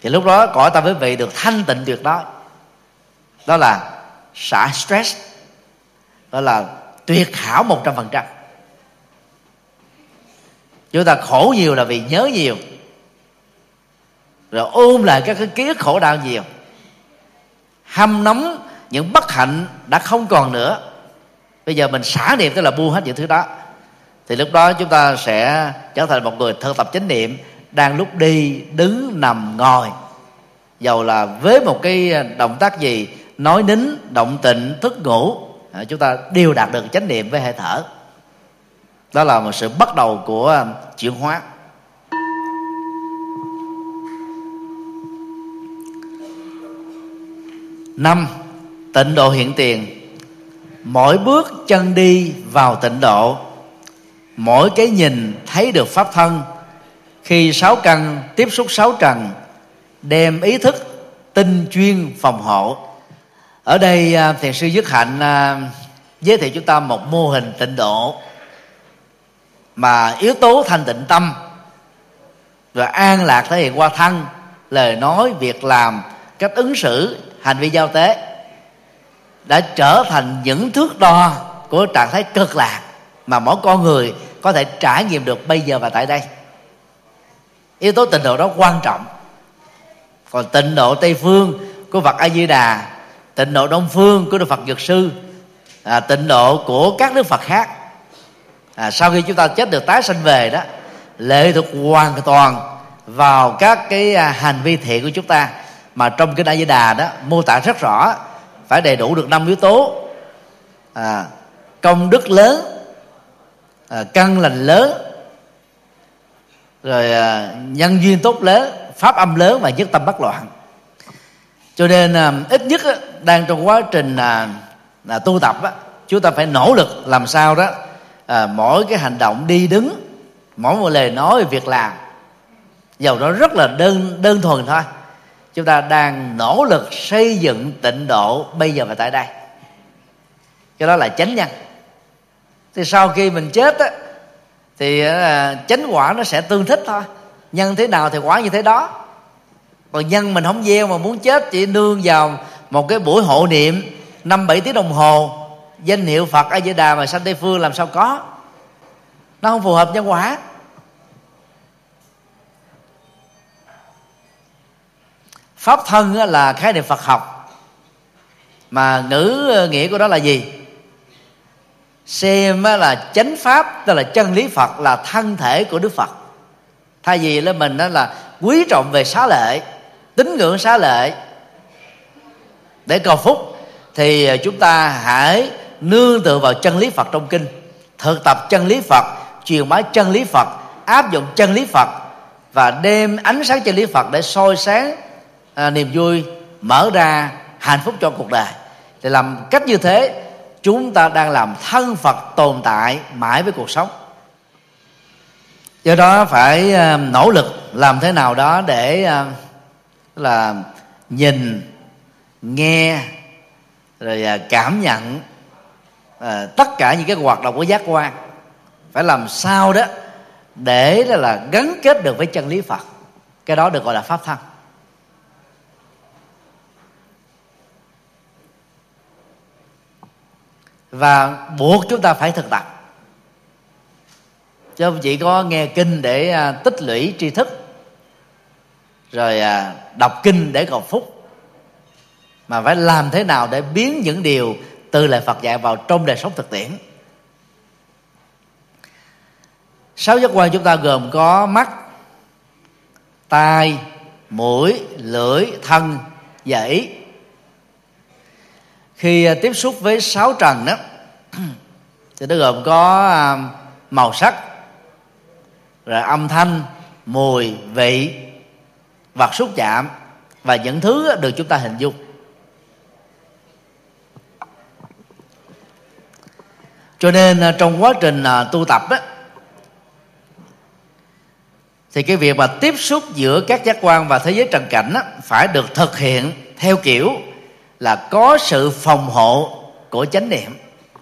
thì lúc đó cõi tam với vị được thanh tịnh tuyệt đối. Đó là xả stress, đó là tuyệt hảo một trăm phần trăm. Chúng ta khổ nhiều là vì nhớ nhiều, rồi ôm lại các cái ký ức khổ đau nhiều, hâm nóng những bất hạnh đã không còn nữa. Bây giờ mình xả niệm tức là buông hết những thứ đó, thì lúc đó chúng ta sẽ trở thành một người thực tập chánh niệm, đang lúc đi, đứng, nằm, ngồi, dầu là với một cái động tác gì, nói nín, động tịnh, thức ngủ, chúng ta đều đạt được chánh niệm với hơi thở. Đó là một sự bắt đầu của chuyển hóa. Năm, tịnh độ hiện tiền. Mỗi bước chân đi vào tịnh độ, mỗi cái nhìn thấy được pháp thân. Khi sáu căn tiếp xúc sáu trần, đem ý thức tinh chuyên phòng hộ. Ở đây thiền sư Dứt Hạnh giới thiệu chúng ta một mô hình tịnh độ mà yếu tố thanh tịnh tâm và an lạc thể hiện qua thân, lời nói, việc làm, cách ứng xử, hành vi giao tế đã trở thành những thước đo của trạng thái cực lạc mà mỗi con người có thể trải nghiệm được bây giờ và tại đây. Yếu tố tịnh độ đó quan trọng. Còn tịnh độ Tây phương của Phật A Di Đà, tịnh độ Đông phương của Đức Phật Dược Sư, à, tịnh độ của các đức Phật khác, à, sau khi chúng ta chết được tái sanh về đó, lệ thuộc hoàn toàn vào các cái hành vi thiện của chúng ta. Mà trong cái A Di Đà đó mô tả rất rõ, phải đầy đủ được năm yếu tố: à, công đức lớn, à, căn lành lớn, rồi à, nhân duyên tốt lớn, pháp âm lớn và nhất tâm bất loạn. Cho nên à, ít nhất á, đang trong quá trình à, à, tu tập á, chúng ta phải nỗ lực làm sao đó à, mỗi cái hành động đi đứng, mỗi một lời nói, việc làm, dầu đó rất là đơn đơn thuần thôi, chúng ta đang nỗ lực xây dựng tịnh độ bây giờ và tại đây. Cái đó là chánh nhân. Thì sau khi mình chết á, thì uh, chánh quả nó sẽ tương thích thôi. Nhân thế nào thì quả như thế đó. Còn nhân mình không gieo mà muốn chết chỉ nương vào một cái buổi hộ niệm năm bảy tiếng đồng hồ danh hiệu Phật A Di Đà mà sanh Tây phương, làm sao có. Nó không phù hợp nhân quả. Pháp thân là khái niệm Phật học, mà ngữ nghĩa của đó là gì? Xem là chánh pháp, tức là chân lý Phật, là thân thể của Đức Phật. Thay vì là mình đó là quý trọng về xá lợi, tín ngưỡng xá lợi để cầu phúc, thì chúng ta hãy nương tựa vào chân lý Phật trong kinh, thực tập chân lý Phật, truyền bá chân lý Phật, áp dụng chân lý Phật và đem ánh sáng chân lý Phật để soi sáng à, niềm vui, mở ra hạnh phúc cho cuộc đời. Thì làm cách như thế, chúng ta đang làm thân Phật tồn tại mãi với cuộc sống. Do đó phải uh, nỗ lực làm thế nào đó để uh, là nhìn, nghe, rồi uh, cảm nhận uh, tất cả những cái hoạt động của giác quan. Phải làm sao đó để đó là gắn kết được với chân lý Phật. Cái đó được gọi là pháp thân. Và buộc chúng ta phải thực tập, chứ không chỉ có nghe kinh để uh, tích lũy tri thức, rồi uh, đọc kinh để cầu phúc, mà phải làm thế nào để biến những điều từ lời Phật dạy vào trong đời sống thực tiễn. Sáu giác quan chúng ta gồm có mắt, tai, mũi, lưỡi, thân và ý. Khi tiếp xúc với sáu trần đó thì nó gồm có màu sắc, rồi âm thanh, mùi, vị, vật xúc chạm và những thứ được chúng ta hình dung. Cho nên trong quá trình tu tập đó, thì cái việc mà tiếp xúc giữa các giác quan và thế giới trần cảnh đó, phải được thực hiện theo kiểu là có sự phòng hộ của chánh niệm.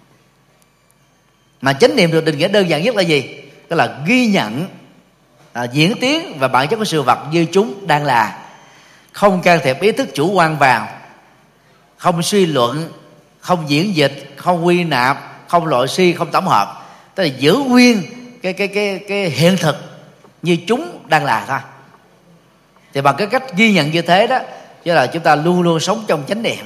Mà chánh niệm được định nghĩa đơn giản nhất là gì? Đó là ghi nhận, à, diễn tiến và bản chất của sự vật như chúng đang là. không can thiệp ý thức chủ quan vào, không suy luận, không diễn dịch, không quy nạp, không loại suy, không tổng hợp, tức là giữ nguyên cái cái cái cái hiện thực như chúng đang là thôi. Thì bằng cái cách ghi nhận như thế đó, chứ là chúng ta luôn luôn sống trong chánh niệm.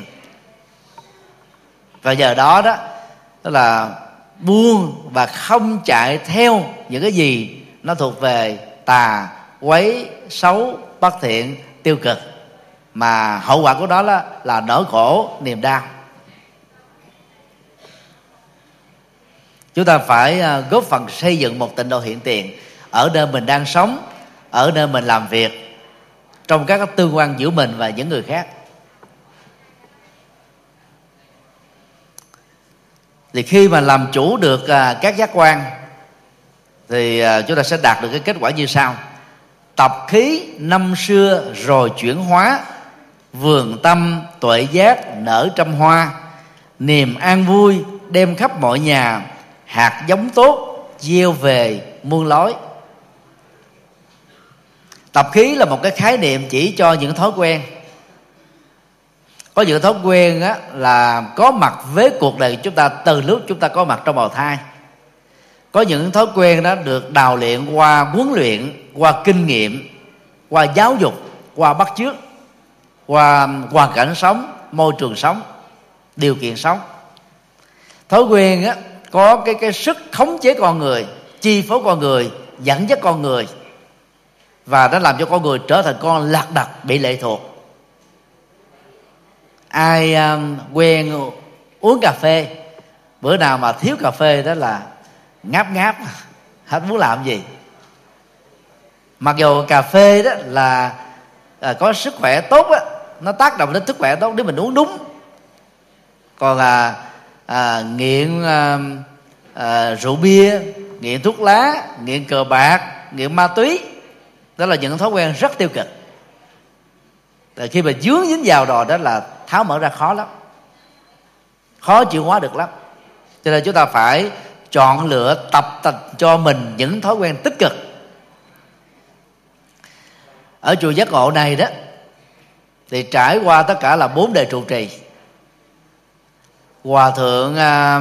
Và giờ đó đó, tức là buông và không chạy theo những cái gì nó thuộc về tà, quấy, xấu, bất thiện, tiêu cực, mà hậu quả của đó là, là nỗi khổ, niềm đau. Chúng ta phải góp phần xây dựng một tịnh độ hiện tiền ở nơi mình đang sống, ở nơi mình làm việc, trong các tương quan giữa mình và những người khác. Thì khi mà làm chủ được các giác quan thì chúng ta sẽ đạt được cái kết quả như sau: tập khí năm xưa rồi chuyển hóa, vườn tâm tuệ giác nở trăm hoa, niềm an vui đem khắp mọi nhà, hạt giống tốt gieo về muôn lối. Tập khí là một cái khái niệm chỉ cho những thói quen. Có những thói quen á, là có mặt với cuộc đời chúng ta từ lúc chúng ta có mặt trong bào thai. Có những thói quen đó được đào luyện qua huấn luyện, qua kinh nghiệm, qua giáo dục, qua bắt chước, qua hoàn cảnh sống, môi trường sống, điều kiện sống. Thói quen á, có cái, cái sức khống chế con người, chi phối con người, dẫn dắt con người, và nó làm cho con người trở thành con lạc đặt, bị lệ thuộc. Ai um, quen uống cà phê, bữa nào mà thiếu cà phê đó là ngáp ngáp, hết muốn làm gì. Mặc dù cà phê đó là à, có sức khỏe tốt á, nó tác động đến sức khỏe tốt nếu mình uống đúng. Còn là à, nghiện à, à, rượu bia, nghiện thuốc lá, nghiện cờ bạc, nghiện ma túy, đó là những thói quen rất tiêu cực. Tại khi mà dướng dính vào rồi đó là tháo mở ra khó lắm, khó chịu hóa được lắm. Cho nên chúng ta phải chọn lựa tập tành cho mình những thói quen tích cực. Ở chùa Giác Ngộ này đó thì trải qua tất cả là bốn đời trụ trì. Hòa thượng uh,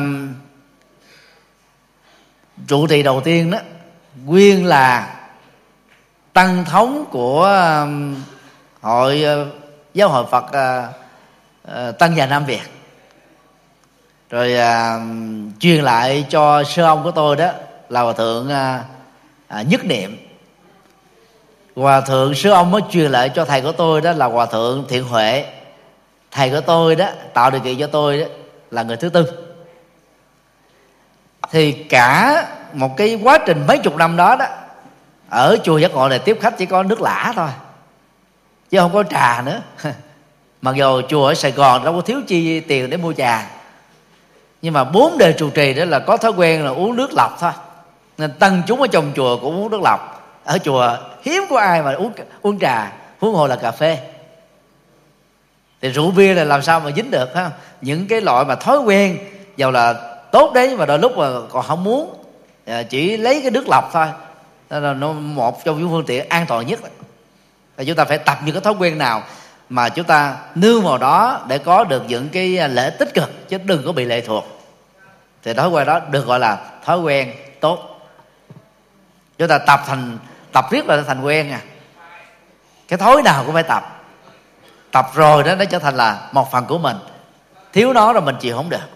trụ trì đầu tiên đó nguyên là tăng thống của uh, hội uh, giáo hội Phật uh, uh, Tân Già Nam Việt. Rồi uh, truyền lại cho sư ông của tôi đó là hòa thượng uh, uh, Nhất Niệm. Hòa thượng sư ông mới truyền lại cho thầy của tôi đó là hòa thượng Thiện Huệ. Thầy của tôi đó tạo điều kiện cho tôi đó là người thứ tư. Thì cả một cái quá trình mấy chục năm đó đó, ở chùa Giác Ngộ này tiếp khách chỉ có nước lã thôi, chứ không có trà nữa. Mặc dù chùa ở Sài Gòn đâu có thiếu chi tiền để mua trà, nhưng mà bốn đời trụ trì đó là có thói quen là uống nước lọc thôi. Nên tăng chúng ở trong chùa cũng uống nước lọc. Ở chùa hiếm có ai mà uống uống trà, huống hồ là cà phê. Thì rượu bia là làm sao mà dính được ha? Những cái loại mà thói quen dầu là tốt đấy, nhưng mà đôi lúc mà còn không muốn, chỉ lấy cái nước lọc thôi. Đó là nó một trong những phương tiện an toàn nhất. Thì chúng ta phải tập những cái thói quen nào mà chúng ta nương vào đó để có được những cái lợi ích tích cực, chứ đừng có bị lệ thuộc. Thì thói quen đó được gọi là thói quen tốt. Chúng ta tập thành tập riết là thành quen à. Cái thói nào cũng phải tập. Tập rồi đó nó trở thành là một phần của mình. Thiếu nó rồi mình chịu không được.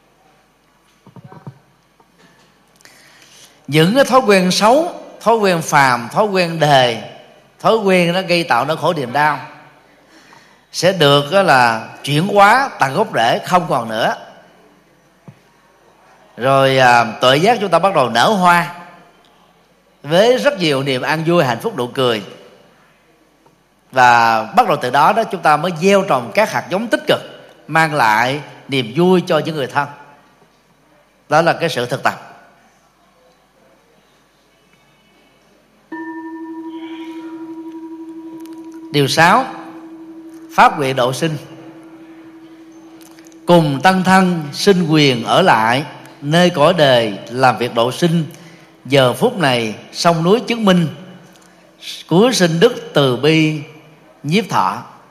Những cái thói quen xấu, thói quen phàm, thói quen đề, thói quen nó gây tạo nỗi khổ niềm đau sẽ được đó là chuyển hóa tận gốc rễ, không còn nữa. Rồi à, tuệ giác chúng ta bắt đầu nở hoa với rất nhiều niềm an vui, hạnh phúc, nụ cười. Và bắt đầu từ đó đó chúng ta mới gieo trồng các hạt giống tích cực, mang lại niềm vui cho những người thân. Đó là cái sự thực tập. Điều sáu, phát nguyện độ sinh. Cùng tăng thân sinh quyền ở lại nơi cõi đời làm việc độ sinh. Giờ phút này sông núi chứng minh, cuối sinh đức từ bi nhiếp thọ.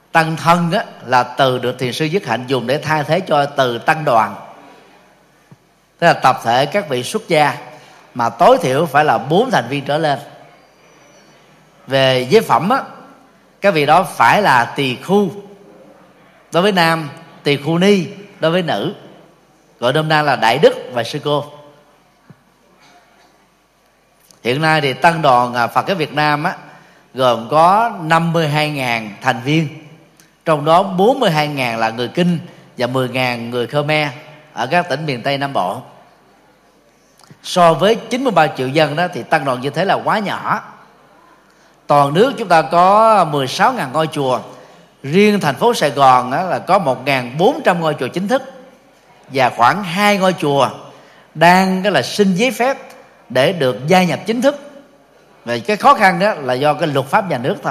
Tăng thân á, là từ được thiền sư Dứt Hạnh dùng để thay thế cho từ tăng đoàn. Tức là tập thể các vị xuất gia mà tối thiểu phải là bốn thành viên trở lên. Về giới phẩm á, các vị đó phải là tỳ khu đối với nam, tỳ khu ni đối với nữ, gọi nôm na là đại đức và sư cô. Hiện nay thì tăng đoàn Phật giáo Việt Nam á, gồm có năm mươi hai nghìn thành viên, trong đó bốn mươi hai nghìn là người Kinh và mười nghìn người Khmer ở các tỉnh miền Tây Nam Bộ. So với chín mươi ba triệu dân đó thì tăng đoàn như thế là quá nhỏ. Toàn nước chúng ta có mười sáu nghìn ngôi chùa, riêng thành phố Sài Gòn đó là có một nghìn bốn trăm ngôi chùa chính thức và khoảng hai ngôi chùa đang cái là xin giấy phép để được gia nhập chính thức. Và cái khó khăn đó là do cái luật pháp nhà nước thôi.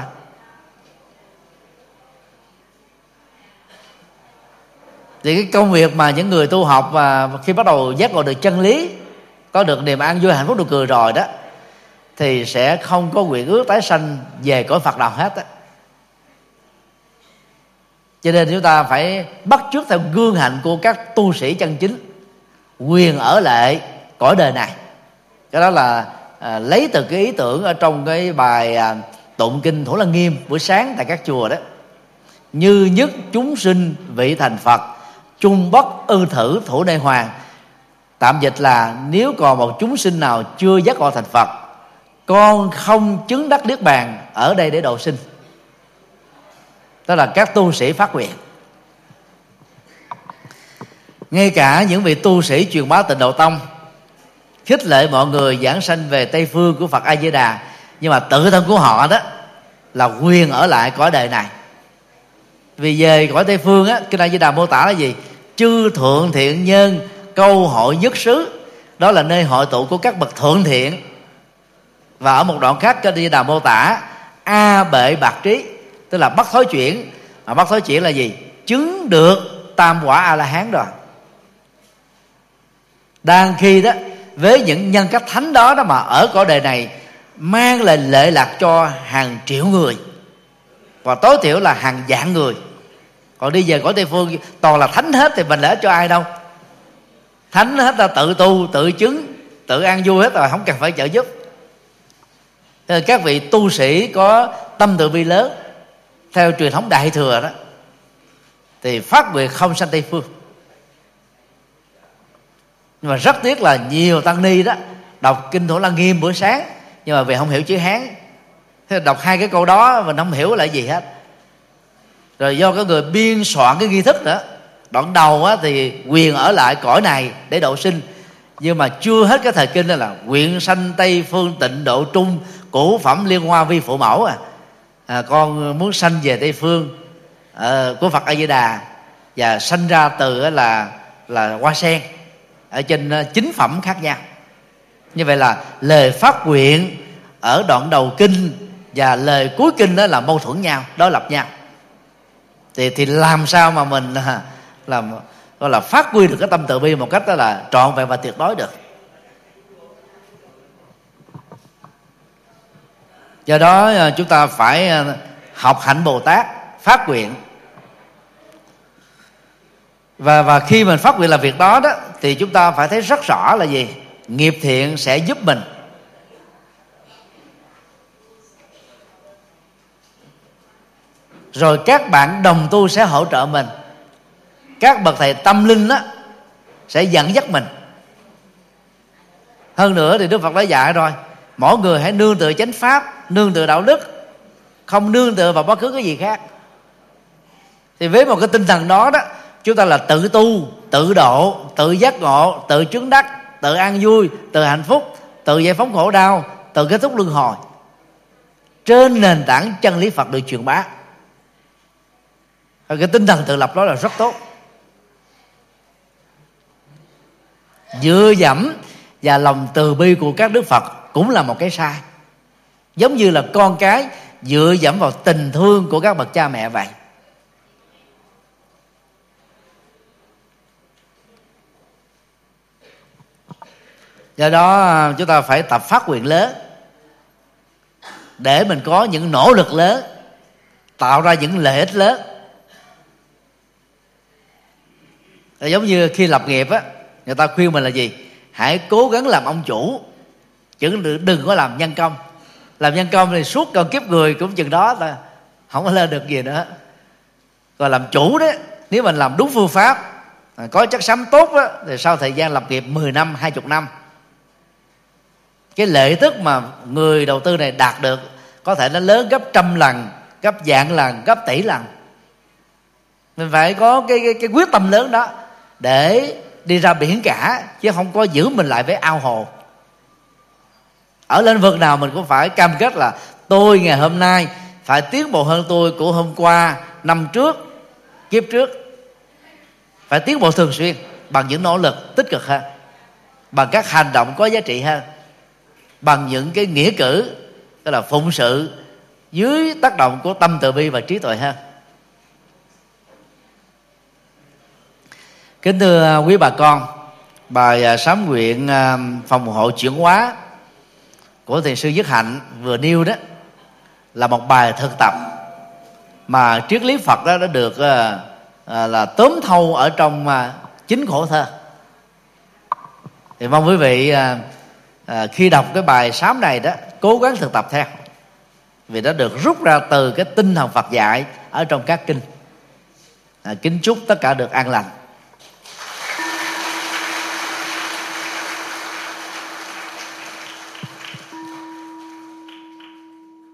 Thì cái công việc mà những người tu học và khi bắt đầu giác ngộ được chân lý, có được niềm an vui hạnh phúc nụ cười rồi đó, thì sẽ không có nguyện ước tái sanh về cõi Phật nào hết á. Cho nên chúng ta phải bắt chước theo gương hạnh của các tu sĩ chân chính, quyền ở lại cõi đời này. Cái đó là à, lấy từ cái ý tưởng ở trong cái bài à, tụng kinh Thủ Lăng Nghiêm buổi sáng tại các chùa đó. Như nhất chúng sinh vị thành Phật, chung bất ư thử thủ đê hoàng. Tạm dịch là nếu còn một chúng sinh nào chưa giác ngộ thành Phật, con không chứng đắc niết bàn ở đây để độ sinh. Đó là các tu sĩ phát nguyện. Ngay cả những vị tu sĩ truyền bá Tịnh Độ Tông khích lệ mọi người giảng sanh về Tây phương của Phật A Di Đà, nhưng mà tự thân của họ đó là quyền ở lại cõi đời này. Vì về cõi Tây phương á, Kinh A Di Đà mô tả là gì? Chư thượng thiện nhân câu hội nhất xứ, đó là nơi hội tụ của các bậc thượng thiện. Và ở một đoạn khác Kinh A Di Đà mô tả A bệ bạc trí, tức là bắt thối chuyển. Mà bắt thối chuyển là gì? Chứng được tam quả A La Hán rồi. Đang khi đó với những nhân cách thánh đó đó mà ở cõi đời này mang lại lệ lạc cho hàng triệu người, và tối thiểu là hàng vạn người. Còn đi về cõi Tây phương toàn là thánh hết thì mình lợi cho ai đâu. Thánh hết là tự tu, tự chứng, tự an vui hết rồi, không cần phải trợ giúp. Thế các vị tu sĩ có tâm từ bi lớn theo truyền thống Đại Thừa đó thì phát nguyện không sanh Tây phương. Nhưng mà rất tiếc là nhiều tăng ni đó đọc kinh Thủ Lăng Nghiêm buổi sáng, nhưng mà vì không hiểu chữ Hán, thế đọc hai cái câu đó mình không hiểu là gì hết. Rồi do cái người biên soạn cái nghi thức nữa, đoạn đầu á, thì quyền ở lại cõi này để độ sinh, nhưng mà chưa hết cái thời kinh đó là nguyện sanh Tây phương tịnh độ trung, cửu phẩm liên hoa vi phụ mẫu. À, à con muốn sanh về Tây phương à, của Phật A Di Đà, và sanh ra từ là là hoa sen ở trên chín phẩm khác nhau. Như vậy là lời phát nguyện ở đoạn đầu kinh và lời cuối kinh đó là mâu thuẫn nhau, đối lập nhau. Thì thì làm sao mà mình làm gọi là phát huy được cái tâm từ bi một cách đó là trọn vẹn và tuyệt đối được. Do đó chúng ta phải học hạnh Bồ Tát, phát nguyện. Và và khi mình phát nguyện làm việc đó đó thì chúng ta phải thấy rất rõ là gì? Nghiệp thiện sẽ giúp mình. Rồi các bạn đồng tu sẽ hỗ trợ mình. Các bậc thầy tâm linh đó sẽ dẫn dắt mình. Hơn nữa thì Đức Phật đã dạy rồi, mỗi người hãy nương tựa chánh pháp, nương tựa đạo đức, không nương tựa vào bất cứ cái gì khác. Thì với một cái tinh thần đó đó, chúng ta là tự tu, tự độ, tự giác ngộ, tự chứng đắc, tự an vui, tự hạnh phúc, tự giải phóng khổ đau, tự kết thúc luân hồi, trên nền tảng chân lý Phật được truyền bá. Cái tinh thần tự lập đó là rất tốt. Dựa dẫm và lòng từ bi của các Đức Phật cũng là một cái sai. Giống như là con cái dựa dẫm vào tình thương của các bậc cha mẹ vậy. Do đó chúng ta phải tập phát nguyện lớn để mình có những nỗ lực lớn tạo ra những lợi ích lớn. Giống như khi lập nghiệp á, người ta khuyên mình là gì? Hãy cố gắng làm ông chủ, chứ đừng, đừng có làm nhân công. Làm nhân công thì suốt còn kiếp người cũng chừng đó là không có lên được gì nữa. Còn làm chủ đấy, nếu mình làm đúng phương pháp, có chất xám tốt đó, thì sau thời gian lập nghiệp mười năm, hai mươi năm, cái lợi tức mà người đầu tư này đạt được có thể nó lớn gấp trăm lần, gấp vạn lần, gấp tỷ lần. Mình phải có cái, cái, cái quyết tâm lớn đó để đi ra biển cả, chứ không có giữ mình lại với ao hồ. Ở lĩnh vực nào mình cũng phải cam kết là tôi ngày hôm nay phải tiến bộ hơn tôi của hôm qua, năm trước, kiếp trước. Phải tiến bộ thường xuyên bằng những nỗ lực tích cực hơn, bằng các hành động có giá trị hơn, bằng những cái nghĩa cử, tức là phụng sự dưới tác động của tâm từ bi và trí tuệ hơn. Kính thưa quý bà con, bài sám nguyện phòng hộ chuyển hóa của thiền sư Nhất Hạnh vừa nêu đó là một bài thực tập mà triết lý Phật đó đã được à, là tóm thâu ở trong à, chính khổ thơ. Thì mong quý vị à, à, khi đọc cái bài sám này đó cố gắng thực tập theo, vì nó được rút ra từ cái tinh thần Phật dạy ở trong các kinh. à, Kính chúc tất cả được an lành.